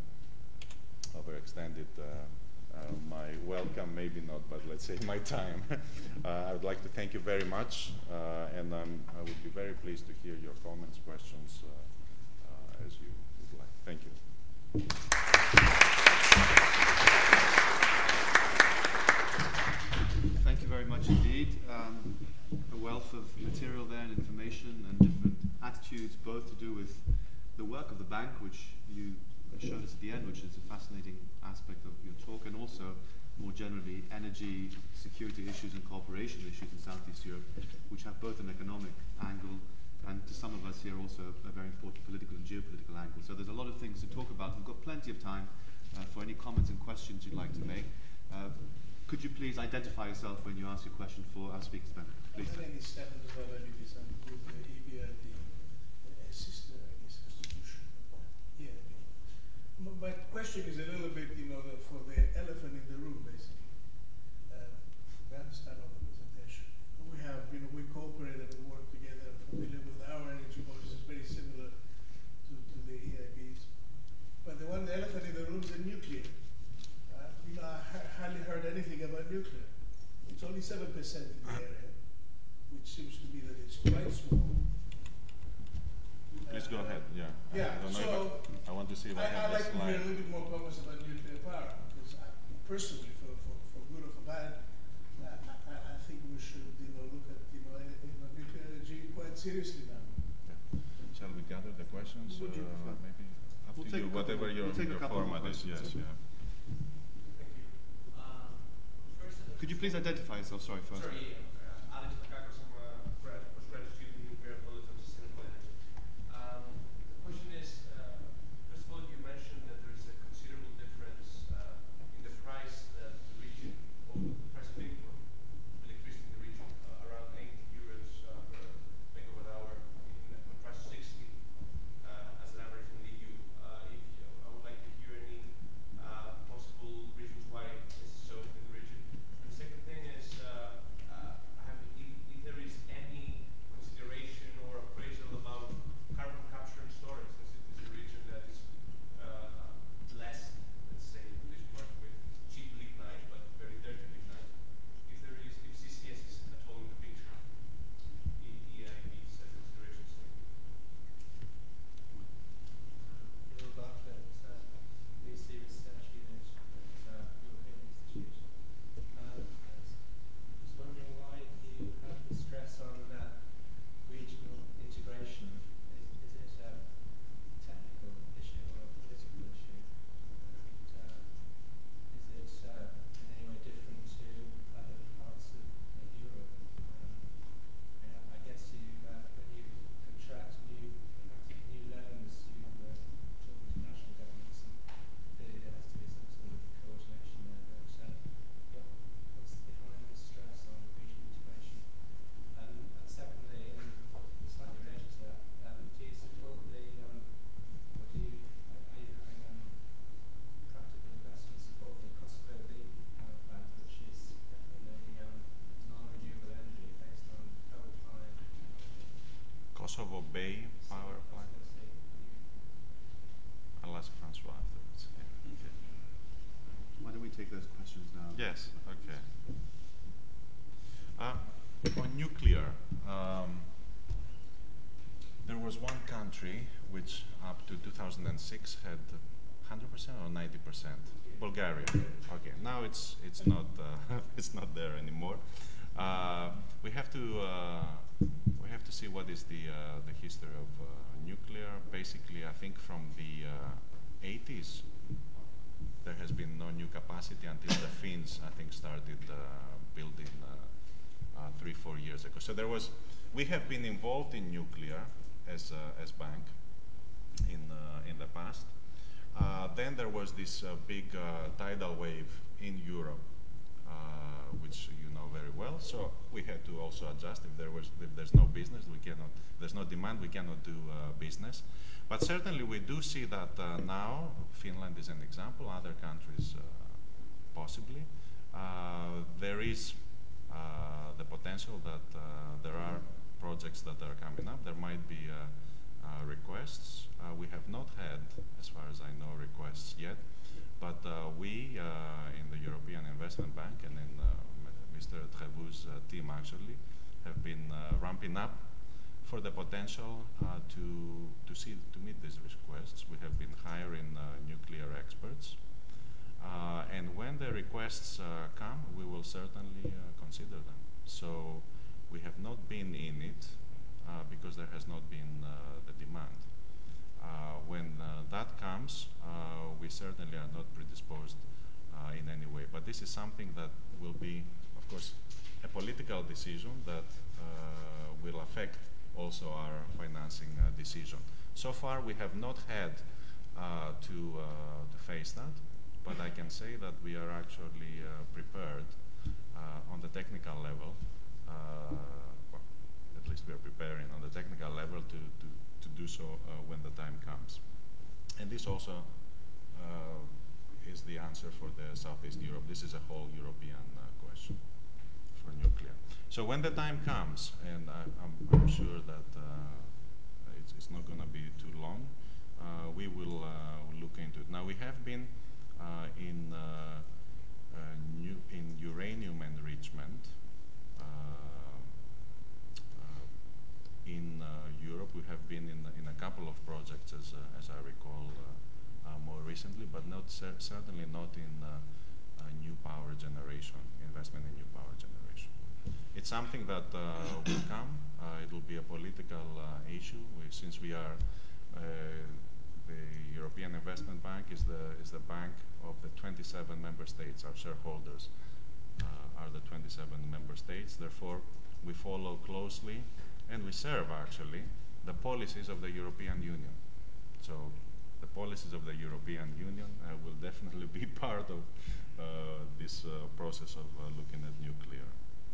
B: overextended my welcome, maybe not, but let's say my time. I would like to thank you very much, and I would be very pleased to hear your comments, questions, as you would like. Thank you.
A: Thank you very much indeed. A wealth of material there and information and different attitudes, both to do with the work of the bank, which you showed us at the end, which is a fascinating aspect of your talk, and also more generally energy security issues and cooperation issues in Southeast Europe, which have both an economic angle and to some of us here also a very important political and geopolitical angle. So there's a lot of things to talk about. We've got plenty of time for any comments and questions you'd like to make. Could you please identify yourself when you ask your question for our speakers panel? Please.
C: My name is Stefan Zvolodidis. I'm with the EBRD, sister, I guess, institution. Yeah. My question is a little bit, for the elephant in the room, basically. We understand all the presentation. We have, we cooperate and we work together, familiar with our energy policies, very similar to the EIB's. But the elephant in the room is the nuclear. I hardly heard anything about nuclear. It's only 7% in the area, which seems to me that it's quite small.
B: Please go ahead. Yeah.
C: Yeah.
B: I don't know
C: So
B: I want to see if I have
C: I'd
B: this
C: like to hear a
B: slide.
C: little bit more comments about nuclear power, because personally, for good or for bad, I think we should, look at nuclear energy quite seriously now.
B: Yeah. Shall we gather the questions?
A: Would you prefer?
B: Maybe up
A: We'll
B: to
A: take
B: you,
A: a couple
B: whatever
A: more-
B: your,
A: we'll take a
B: your
A: couple more
B: format is.
A: questions.
B: Yes. Yeah.
A: Could you please identify yourself? Sorry, first.
D: Sorry, Alex Makakos, I'm a postgraduate student in nuclear politics and sustainable energy. The question is, first of all, you mentioned that there is a considerable difference in the price that the region, or the price of import electricity in the region, around 80 euros per megawatt hour, in contrast to 60 as an average in the EU. I would like to hear any possible reasons why this is so in the region. And the second thing is, if there is any consideration or appraisal about carbon capture and storage, since it is a region that is blessed, let's say, in this part with cheap lignite but very dirty lignite. If CCS is at all in the picture, the EIB's considerations.
E: Bill Bartlett, VC Research Unit at European Institute. I was wondering why you have the stress on regional integration. Is it a technical issue or a political issue? And is it in any way different to other parts of Europe? I guess when you contract new loans, you talk to national governments, and clearly there has to be some sort of coordination there. But what's behind the stress on regional integration? And secondly, and slightly related to that, do you support are you having practical investment support for the Kosovo B power plant, which is definitely non-renewable energy based on coal-fired technology?
B: Kosovo Bay power plant. I'll ask Francois afterwards. Yeah. Okay.
A: Why don't we take those questions now?
B: Yes. Okay. On nuclear, there was one country which, up to 2006, had 100% or 90%. Bulgaria. Okay. Now it's not it's not there anymore. We have to see what is the history of nuclear. Basically, I think from the 80s, there has been no new capacity until the Finns, I think, started building 3-4 years ago. So we have been involved in nuclear as bank in the past. Then there was this big tidal wave in Europe, which you know very well. So we had to also adjust. If there's no business, there's no demand, we cannot do business. But certainly we do see that now, Finland is an example, other countries possibly. There is the potential that there are projects that are coming up. There might be requests. We have not had, as far as I know, requests yet. But we, in the European Investment Bank and in Mr. Trevoux's team actually, have been ramping up for the potential to meet these requests. We have been hiring nuclear experts. And when the requests come, we will certainly consider them. So we have not been in it because there has not been the demand. When that comes, we certainly are not predisposed in any way. But this is something that will be, of course, a political decision that will affect also our financing decision. So far, we have not had to face that, but I can say that we are actually prepared on the technical level. Well, at least we are preparing on the technical level to do so when the time comes. And this also is the answer for the Southeast Europe. This is a whole European question for nuclear. So when the time comes, and I'm sure that it's not going to be too long, we will look into it. Now we have been in uranium enrichment in Europe. We have been in a couple of projects, as I recall, more recently, but not certainly not in new power generation, investment in new power generation. It's something that will come. It will be a political issue. Since we are the European Investment Bank is the bank of the 27 member states. Our shareholders are the 27 member states. Therefore, we follow closely and we serve actually the policies of the European Union. So the policies of the European Union will definitely be part of this process of looking at nuclear.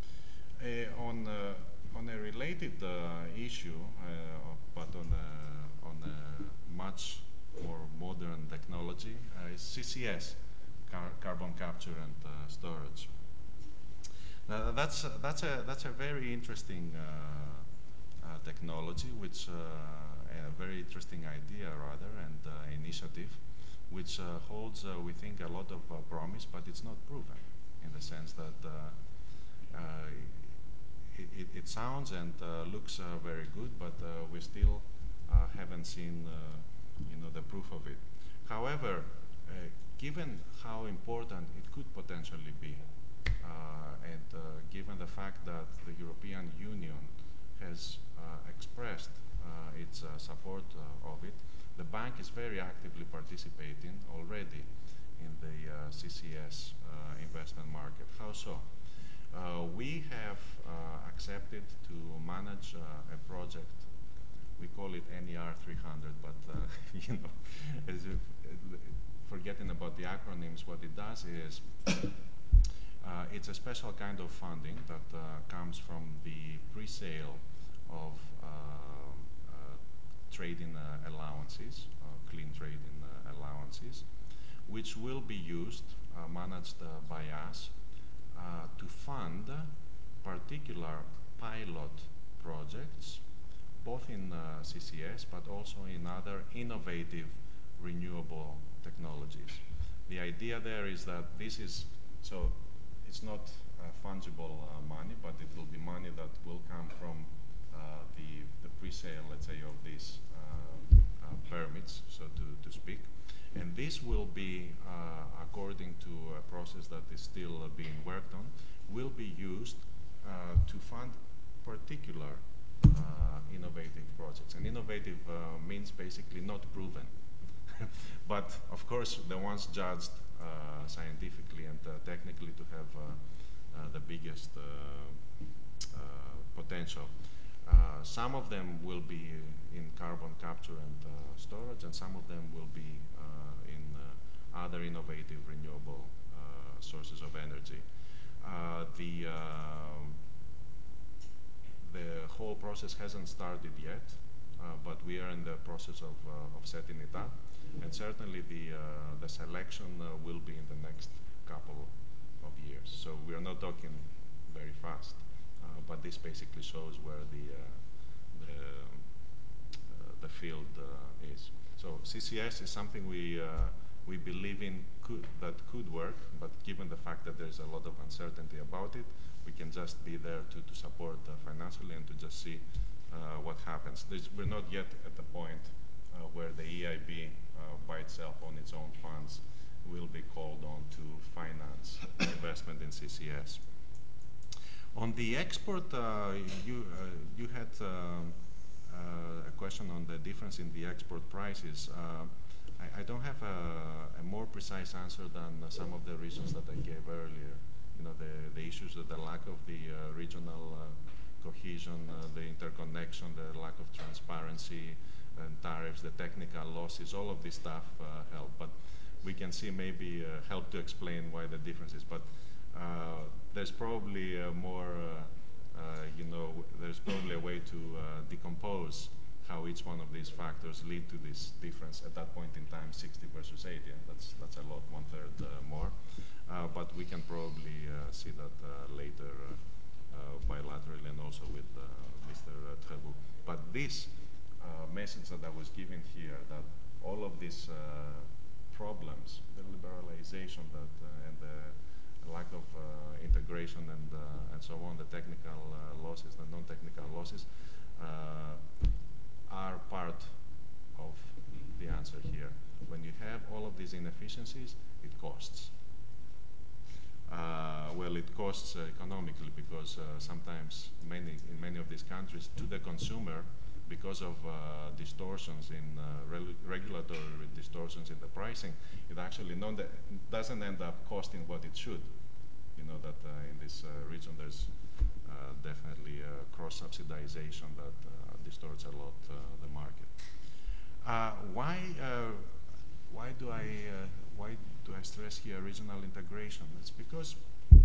B: On a related issue, but on a much more modern technology, is CCS, carbon capture and storage. Now that's a very interesting technology, which a very interesting idea rather, and initiative, which holds, we think, a lot of promise, but it's not proven in the sense that it sounds and looks very good, but we still haven't seen, the proof of it. However, given how important it could potentially be, and given the fact that the European Union has expressed its support of it, the bank is very actively participating already in the CCS investment market. How so? We have accepted to manage a project. We call it NER 300, but as if, forgetting about the acronyms, what it does is it's a special kind of funding that comes from the pre-sale of trading allowances, clean trading allowances, which will be used, managed by us, to fund particular pilot projects, both in CCS but also in other innovative renewable technologies. The idea there is that this is, so it's not fungible money, but it will be money that will come from the pre-sale, let's say, of these permits, so to speak. And this will be, according to a process that is still being worked on, will be used to fund particular innovative projects. And innovative means basically not proven, but of course the ones judged scientifically and technically to have the biggest potential. Some of them will be in carbon capture and storage, and some of them will be in other innovative renewable sources of energy. The whole process hasn't started yet, but we are in the process of setting it up, and certainly the selection will be in the next couple of years. So we are not talking very fast, but this basically shows where the field is. So CCS is something we believe in that could work, but given the fact that there's a lot of uncertainty about it, we can just be there to support financially and to just see what happens. We're not yet at the point where the EIB by itself on its own funds will be called on to finance investment in CCS. On the export, you had a question on the difference in the export prices. I don't have a more precise answer than some of the reasons that I gave earlier. The issues of the lack of the regional cohesion, the interconnection, the lack of transparency and tariffs, the technical losses, all of this stuff help. But we can see maybe help to explain why the difference is. But there's probably there's probably a way to decompose how each one of these factors lead to this difference at that point in time, 60 versus 80, and that's a lot, 1/3 more. But we can probably see that later bilaterally and also with Mr. Trebout. But this message that I was giving here, that all of these problems, the liberalization and the lack of integration and so on, the technical losses, the non-technical losses, are part of the answer here. When you have all of these inefficiencies, it costs. Well, it costs economically because sometimes in many of these countries, to the consumer, because of distortions in regulatory distortions in the pricing, it actually doesn't end up costing what it should. You know that in this region there's definitely cross-subsidization that distorts a lot the market. Why do I stress here regional integration? It's because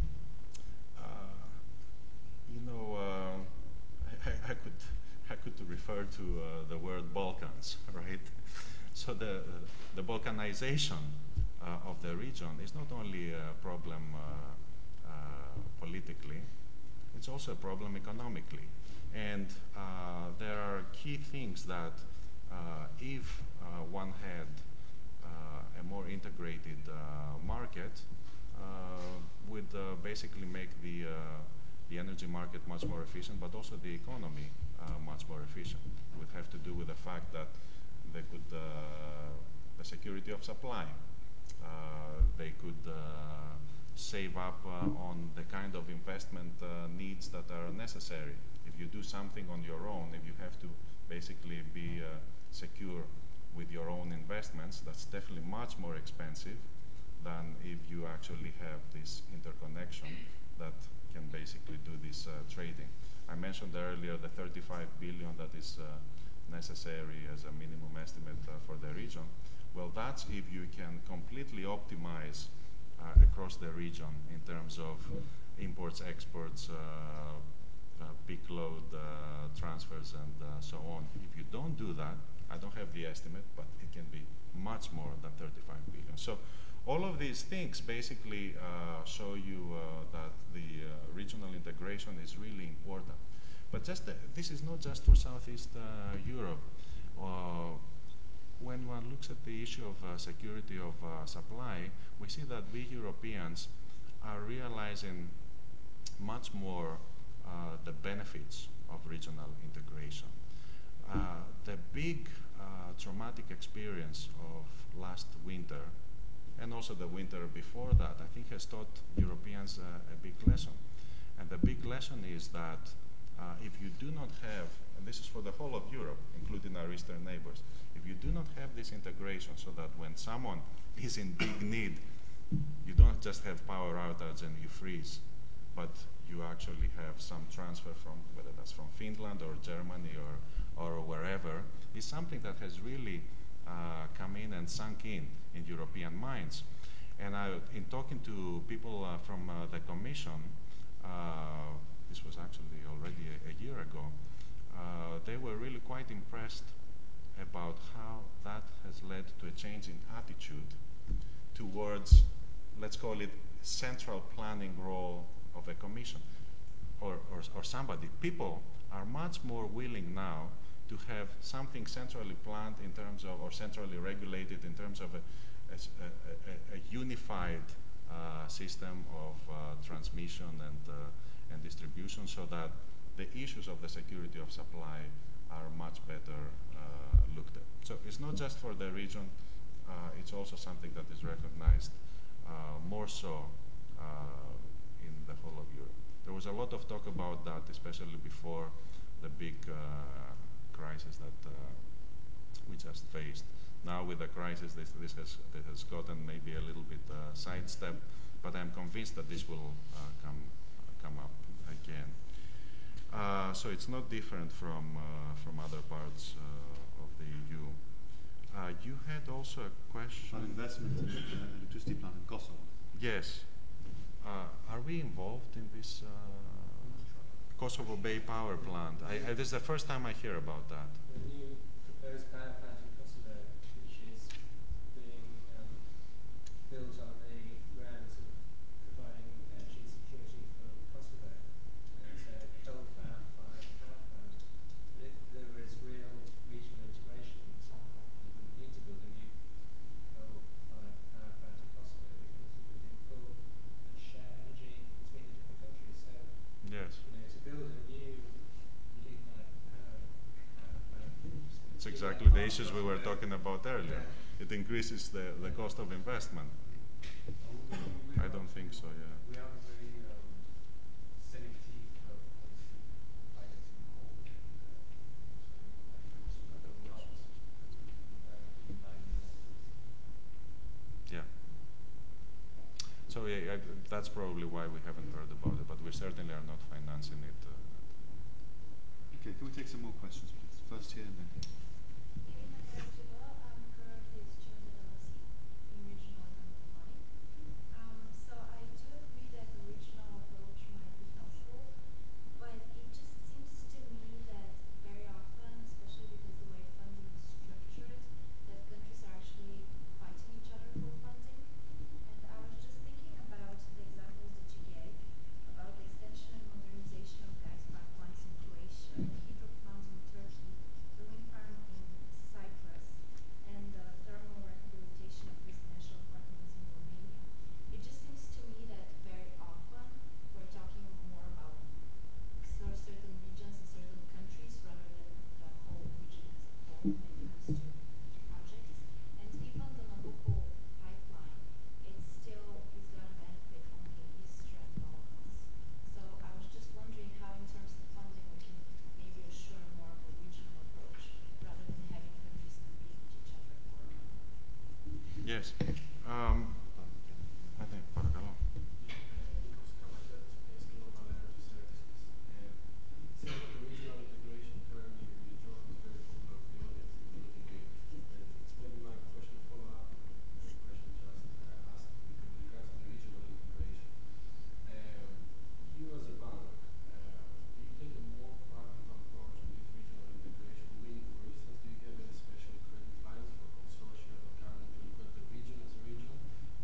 B: I could refer to the word Balkans, right? So the Balkanization of the region is not only a problem politically, it's also a problem economically. And there are key things that if one had a more integrated market, would basically make the energy market much more efficient, but also the economy much more efficient. It would have to do with the fact that they could, the security of supply, they could save up on the kind of investment needs that are necessary. If you do something on your own, if you have to basically be secure with your own investments, that's definitely much more expensive than if you actually have this interconnection that can basically do this trading. I mentioned earlier the 35 billion that is necessary as a minimum estimate for the region. Well, that's if you can completely optimize across the region in terms of imports, exports, peak load transfers, and so on. If you don't do that, I don't have the estimate, but it can be much more than 35 billion. So all of these things basically show you that the regional integration is really important. But this is not just for Southeast Europe. When one looks at the issue of security of supply, we see that we Europeans are realizing much more the benefits of regional integration. The big traumatic experience of last winter, and also the winter before that, I think has taught Europeans a big lesson. And the big lesson is that if you do not have, and this is for the whole of Europe, including our eastern neighbors, if you do not have this integration so that when someone is in big need, you don't just have power outage and you freeze, but you actually have some transfer from, whether that's from Finland or Germany or wherever, is something that has really come in and sunk in European minds. And in talking to people from the Commission, this was actually already a year ago, they were really quite impressed about how that has led to a change in attitude towards, let's call it, central planning role of a commission or somebody. People are much more willing now to have something centrally planned in terms of, or centrally regulated in terms of a unified system of transmission and distribution, so that the issues of the security of supply are much better looked at. So it's not just for the region, it's also something that is recognized more so in the whole of Europe. There was a lot of talk about that, especially before the big crisis that we just faced. Now with the crisis, this has gotten maybe a little bit sidestepped, but I'm convinced that this will come up again. So it's not different from other parts of the EU. You had also a question.
A: On investment in electricity plant in Kosovo.
B: Yes. Are we involved in this Kosovo Bay power plant? This is the first time I hear about that.
E: The new proposed power plant in Kosovo, which is being built on the grounds of providing energy security for Kosovo. And it's a coal-fired power plant. But if there was real regional integration, you wouldn't need to build a new coal-fired power plant in Kosovo because you could import and share energy between the different countries. So,
B: Yes.
E: to build a new lignite power plant,
B: It's exactly the issues we were talking about earlier. It increases the cost of investment. I don't think so, yeah.
D: We have a very selective policy financing coal.
B: Yeah. So yeah, that's probably why we haven't heard about it, but we certainly are not financing it.
A: Okay, can we take some more questions, please? First here and then here.
F: Irina Krasteva, I'm currently a student at LSE in regional economic planning. So I do agree that the regional approach might be helpful, but it just seems to me that very often, especially because the way funding is structured, that countries are actually fighting each other for funding. And I was just thinking about the examples that you gave about the extension and modernization of gas pipelines in Croatia, the hydro plant in Turkey, the wind farm in Cyprus, and the thermal rehabilitation of residential apartments in Romania. It just seems to me that very often we're talking more about certain regions and certain countries rather than the whole region as a whole when it comes to projects. And even the Nabucco pipeline, it still is going to benefit only Eastern Balkans. So I was just wondering how, in terms of funding, we can maybe assure more of a regional approach rather than having countries compete with each other for.
B: Yes. I think, παρακαλώ.
G: Nikos Kapatidis, Global Energy Services. Since the regional integration term you dropped is very popular with the audience, including me. It's maybe my question to follow up on the question just asked with regards to the regional integration. You as a bank, do you take a more proactive approach with this regional integration? Meaning, for instance, do you have any special credit lines for consortia that currently look at the region as a region?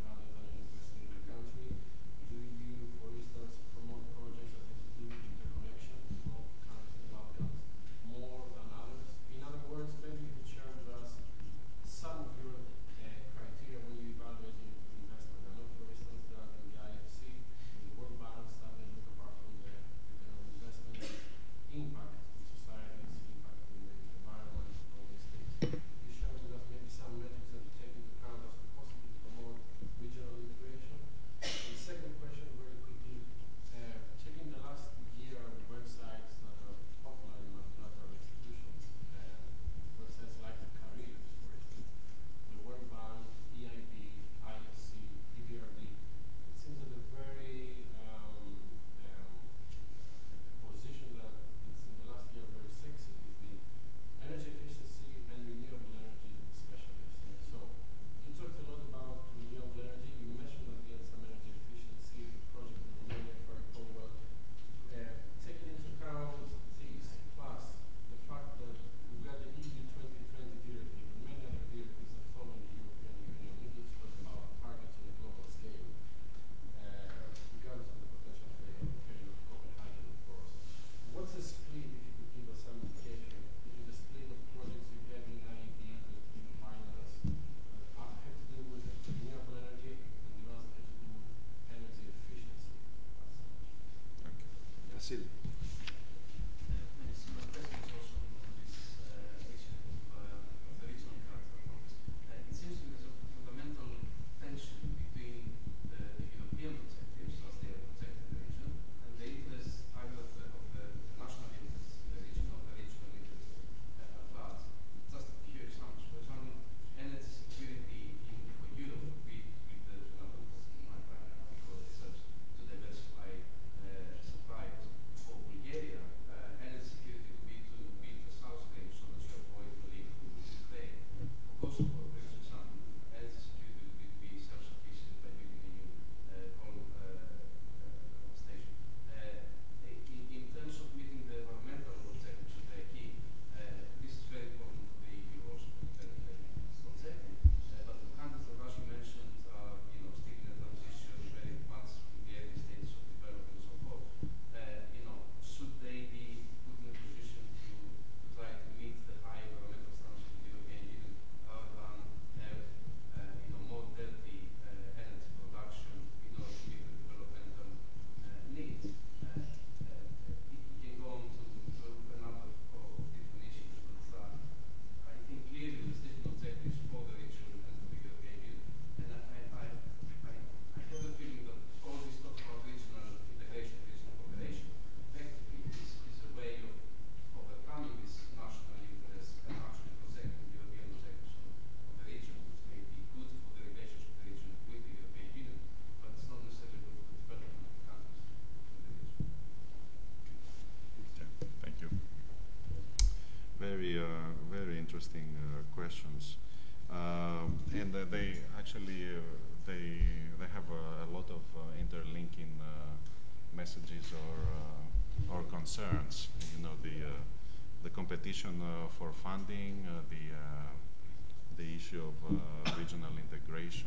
B: interesting questions. And they actually they have a lot of interlinking messages or concerns. You know, the competition for funding, the issue of regional integration,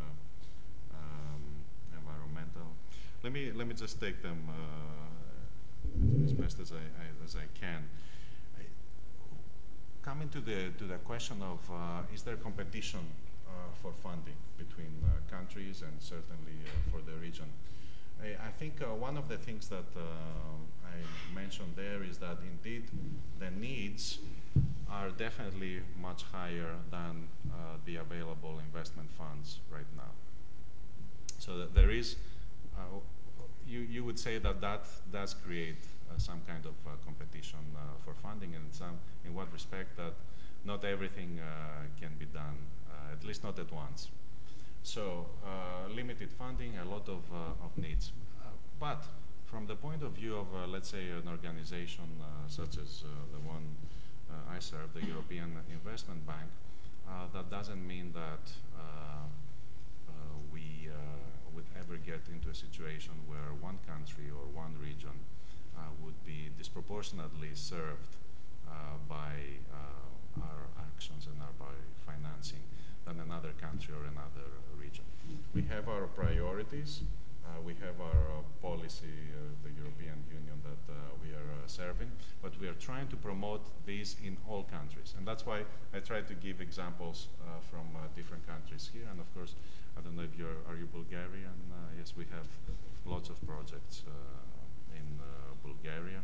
B: environmental. Let me just take them as best as I can. Coming to the question of is there competition for funding between countries and certainly for the region? I think one of the things that I mentioned there is that indeed the needs are definitely much higher than the available investment funds right now. So that there is, you would say that that does create some kind of competition for funding, and in what respect that not everything can be done, at least not at once. So limited funding, a lot of needs. But from the point of view of, let's say, an organization such as the one I serve, the European Investment Bank, that doesn't mean that we would ever get into a situation where one country or one region would be disproportionately served by our actions and by financing than another country or another region. We have our priorities, we have our policy, the European Union that we are serving, but we are trying to promote these in all countries. And that's why I try to give examples from different countries here. And of course, I don't know if are you Bulgarian? Yes, we have lots of projects in Bulgaria.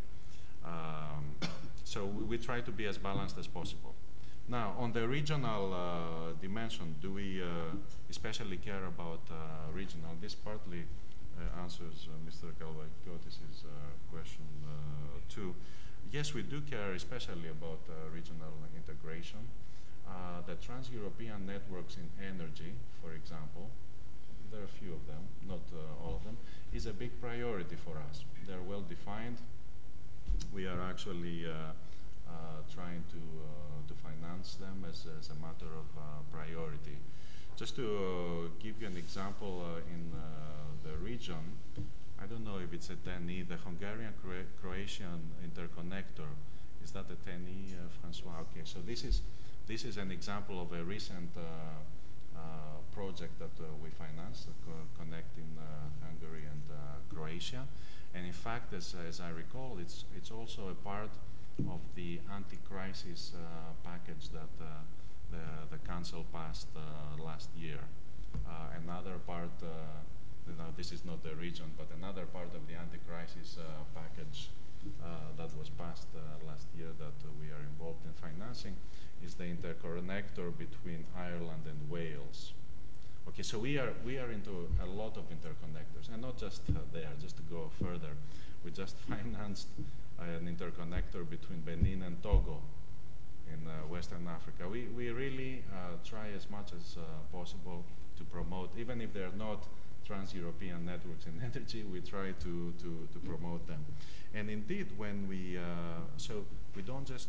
B: So we try to be as balanced as possible. Now, on the regional dimension, do we especially care about regional? This partly answers Mr. Kalvaikotis' question too. Yes, we do care especially about regional integration. The trans-European networks in energy, for example, there are a few of them, not all of them, is a big priority for us. They're well defined. We are actually trying to finance them as a matter of priority. Just to give you an example in the region, I don't know if it's a TEN-E, the Hungarian-Croatian interconnector. Is that a TEN-E, Francois? Okay, so this is an example of a recent project that we financed, connecting Hungary and Croatia. And in fact, as I recall, it's also a part of the anti-crisis package that the Council passed last year. Another part, this is not the region, but another part of the anti-crisis package that was passed last year that we are involved in financing is the interconnector between Ireland and Wales. Okay, so we are into a lot of interconnectors, and not just there. Just to go further, we just financed an interconnector between Benin and Togo in Western Africa. We really try as much as possible to promote, even if they're not trans-European networks in energy, we try to promote them. And indeed, when we, so we don't just,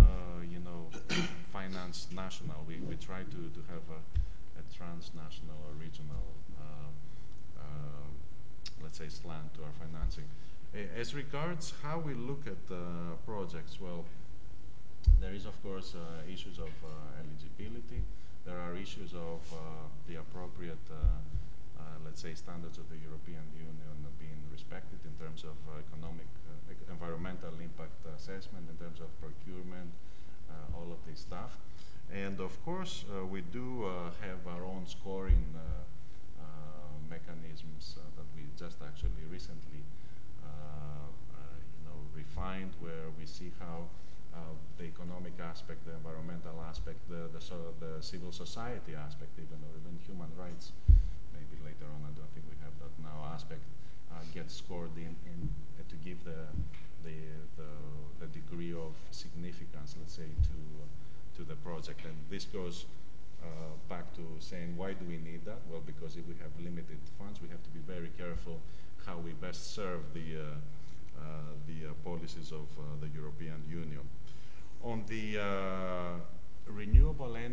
B: finance national, we try to have a transnational or regional, let's say, slant to our financing. As regards how we look at projects, well, there is, of course, issues of eligibility. There are issues of the appropriate, let's say, standards of the European Union being respected in terms of environmental impact assessment, in terms of procurement, all of this stuff. And of course, we do have our own scoring mechanisms that we just actually recently refined, where we see how the economic aspect, the environmental aspect, the civil society aspect, or even human rights, maybe later on, I don't think we have that now, aspect gets scored in to give the degree of significance, let's say, to the project. And this goes back to saying, why do we need that? Well, because if we have limited funds, we have to be very careful how we best serve the policies of the European Union. On the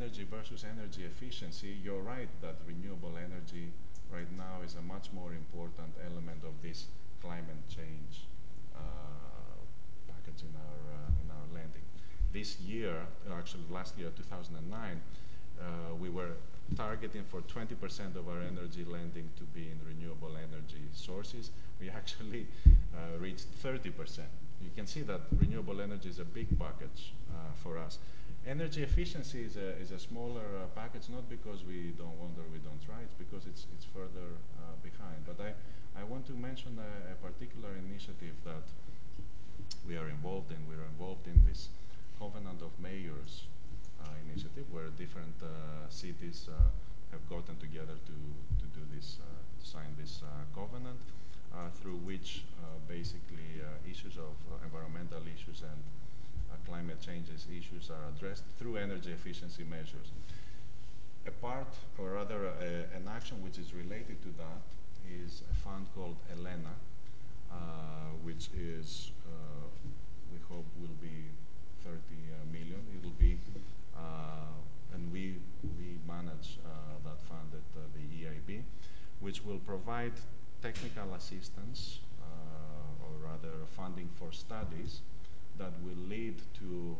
B: energy versus energy efficiency, you're right that renewable energy right now is a much more important element of this climate change package in our lending. This year, actually last year, 2009, we were targeting for 20% of our energy lending to be in renewable energy sources. We actually reached 30%. You can see that renewable energy is a big package for us. Energy efficiency is a smaller package, not because we don't want or we don't try, it's because it's further behind. But I want to mention a particular initiative that we are involved in. We're involved in this Covenant of Mayors initiative, where different cities have gotten together to do this, to sign this covenant, through which basically issues of environmental issues and climate changes issues are addressed through energy efficiency measures. A part, or rather an action which is related to that, is a fund called ELENA, which is, we hope will be 30 million. It will be, and we manage that fund at the EIB, which will provide technical assistance, or rather funding for studies that will lead to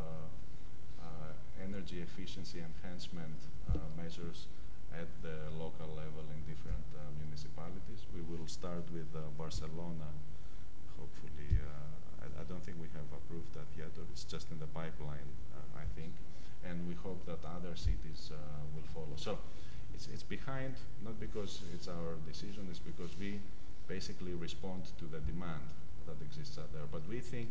B: energy efficiency enhancement measures at the local level in different municipalities. We will start with Barcelona, hopefully. I don't think we have approved that yet, or it's just in the pipeline, I think. And we hope that other cities will follow. So it's behind, not because it's our decision, it's because we basically respond to the demand that exists out there. But we think,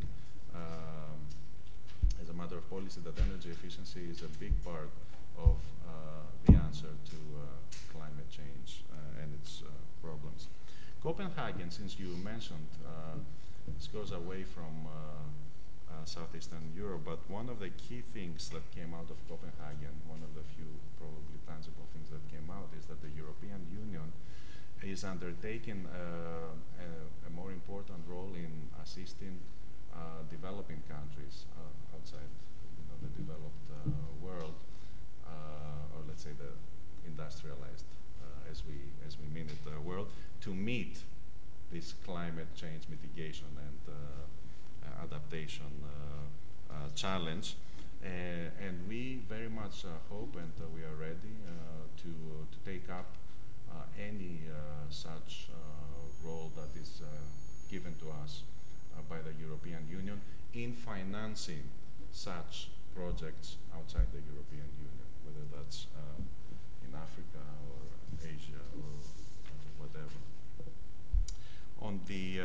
B: as a matter of policy, that energy efficiency is a big part of the answer to climate change and its problems. Copenhagen, since you mentioned, this goes away from Southeastern Europe, but one of the key things that came out of Copenhagen, one of the few probably tangible things that came out, is that the European Union is undertaking a more important role in assisting developing countries outside the developed world, or let's say the industrialized, as we mean it, world, to meet this climate change mitigation and adaptation challenge. And we very much hope, and we are ready to take up any such role that is given to us by the European Union in financing such projects outside the European Union, whether that's in Africa or Asia or whatever. On the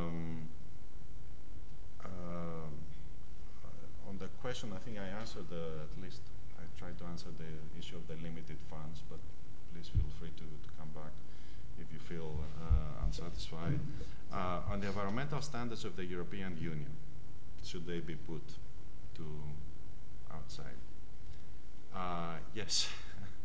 B: question, I think I answered at least I tried to answer the issue of the limited funds, but please feel free to come back if you feel unsatisfied. On the environmental standards of the European Union, should they be put to outside? Yes.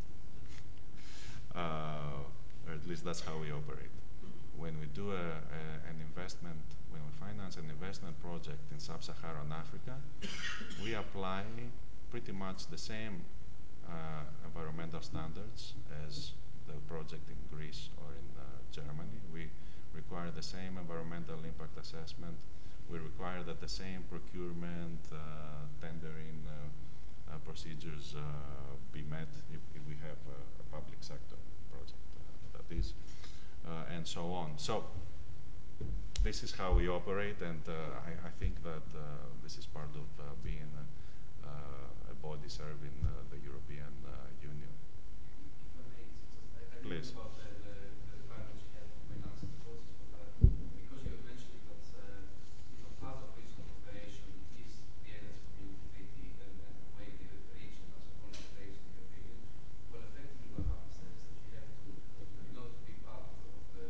B: Or at least that's how we operate. When we do an investment, when we finance an investment project in sub-Saharan Africa, we apply pretty much the same environmental standards as the project in Greece or in Germany. We require the same environmental impact assessment. We require that the same procurement, tendering procedures be met if we have a public sector project, that is, and so on. So this is how we operate, and I think that this is part of being a body serving the European Union.
G: If I may, I
B: Please.
G: about the advantage you have of financing the process, but because you were mentioning that part of regional cooperation is the Energy Community Treaty and the way the region as a whole operates in the European Union, well, effectively what happens there is that you have to, in order to be part of the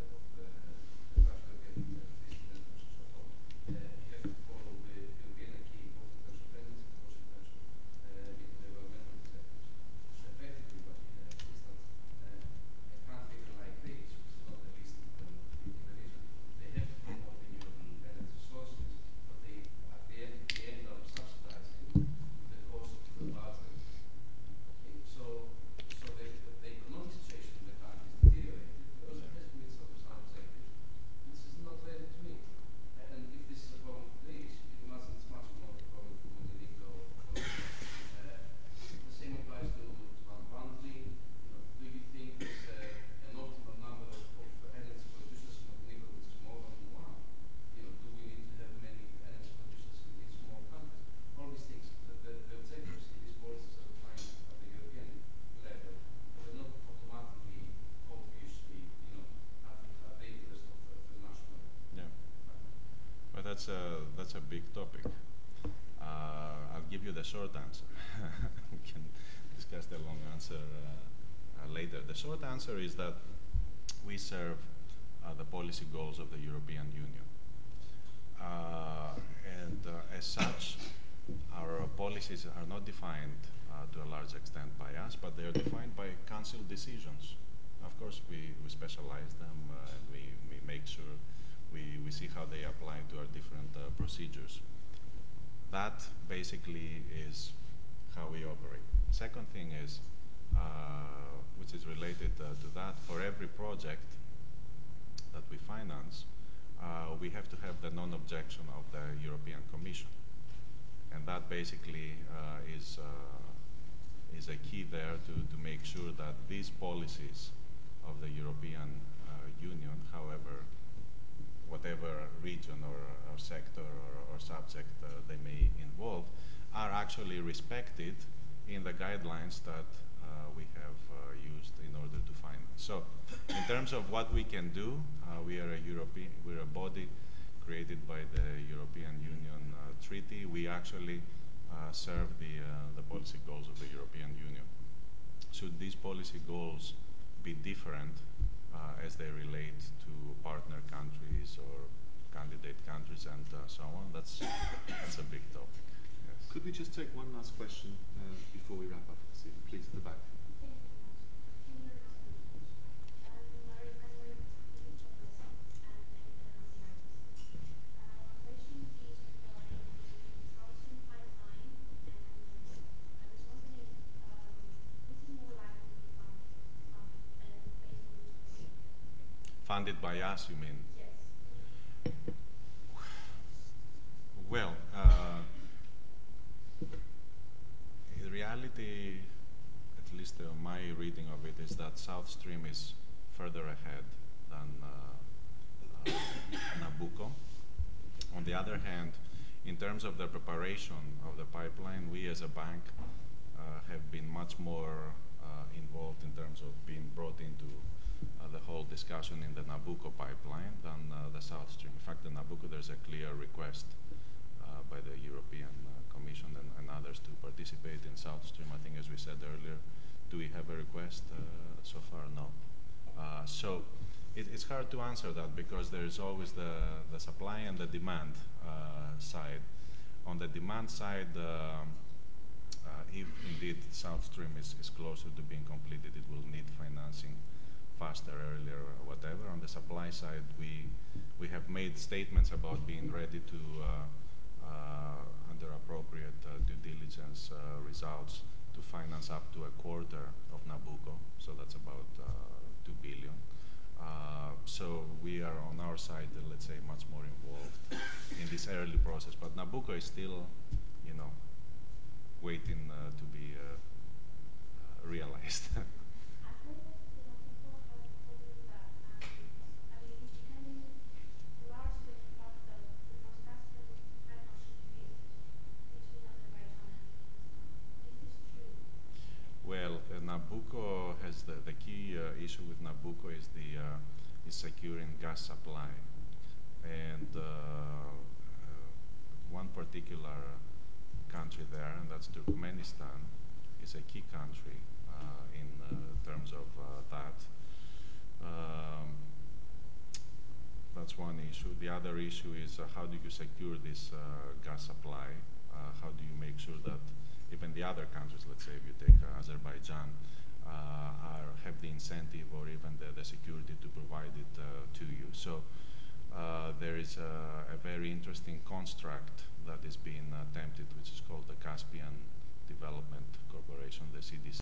G: European Treaty, you have to follow the European acquis, both in terms of energy, but
B: that's a big topic. I'll give you the short answer. We can discuss the long answer later. The short answer is that we serve the policy goals of the European Union. As such, our policies are not defined to a large extent by us, but they are defined by Council decisions. Of course, we specialize them, and we make sure we see how they apply to our different procedures. That basically is how we operate. Second thing is, which is related to that, for every project that we finance, we have to have the non-objection of the European Commission. And that basically is a key there to make sure that these policies of the European Union, however, whatever region or sector or subject they may involve, are actually respected in the guidelines that we have used in order to finance. So, in terms of what we can do, we're a body created by the European Union Treaty. We actually serve the policy goals of the European Union. Should these policy goals be different as they relate to partner countries or candidate countries and so on? That's a big topic. Yes.
A: Could we just take one last question before we wrap up this evening? Please, at the back.
B: Funded by us, you mean?
F: Yes.
B: Well, in reality, at least my reading of it is that South Stream is further ahead than Nabucco. On the other hand, in terms of the preparation of the pipeline, we as a bank have been much more involved in terms of being brought into the whole discussion in the Nabucco pipeline than the South Stream. In fact, the Nabucco, there's a clear request by the European Commission and others to participate in South Stream. I think, as we said earlier, do we have a request? So far, no. So it's hard to answer that because there is always the supply and the demand side. On the demand side, if indeed South Stream is closer to being completed, it will need financing faster, earlier, or whatever. On the supply side, we have made statements about being ready to, under appropriate due diligence results, to finance up to a quarter of Nabucco. So that's about 2 billion. So we are on our side, let's say, much more involved in this early process. But Nabucco is still, waiting to be realized. Well, Nabucco has the key issue with Nabucco is is securing gas supply, and one particular country there, and that's Turkmenistan, is a key country in terms of that. That's one issue. The other issue is how do you secure this gas supply? How do you make sure that even the other countries, let's say if you take Azerbaijan, have the incentive or even the security to provide it to you. So there is a very interesting construct that is being attempted, which is called the Caspian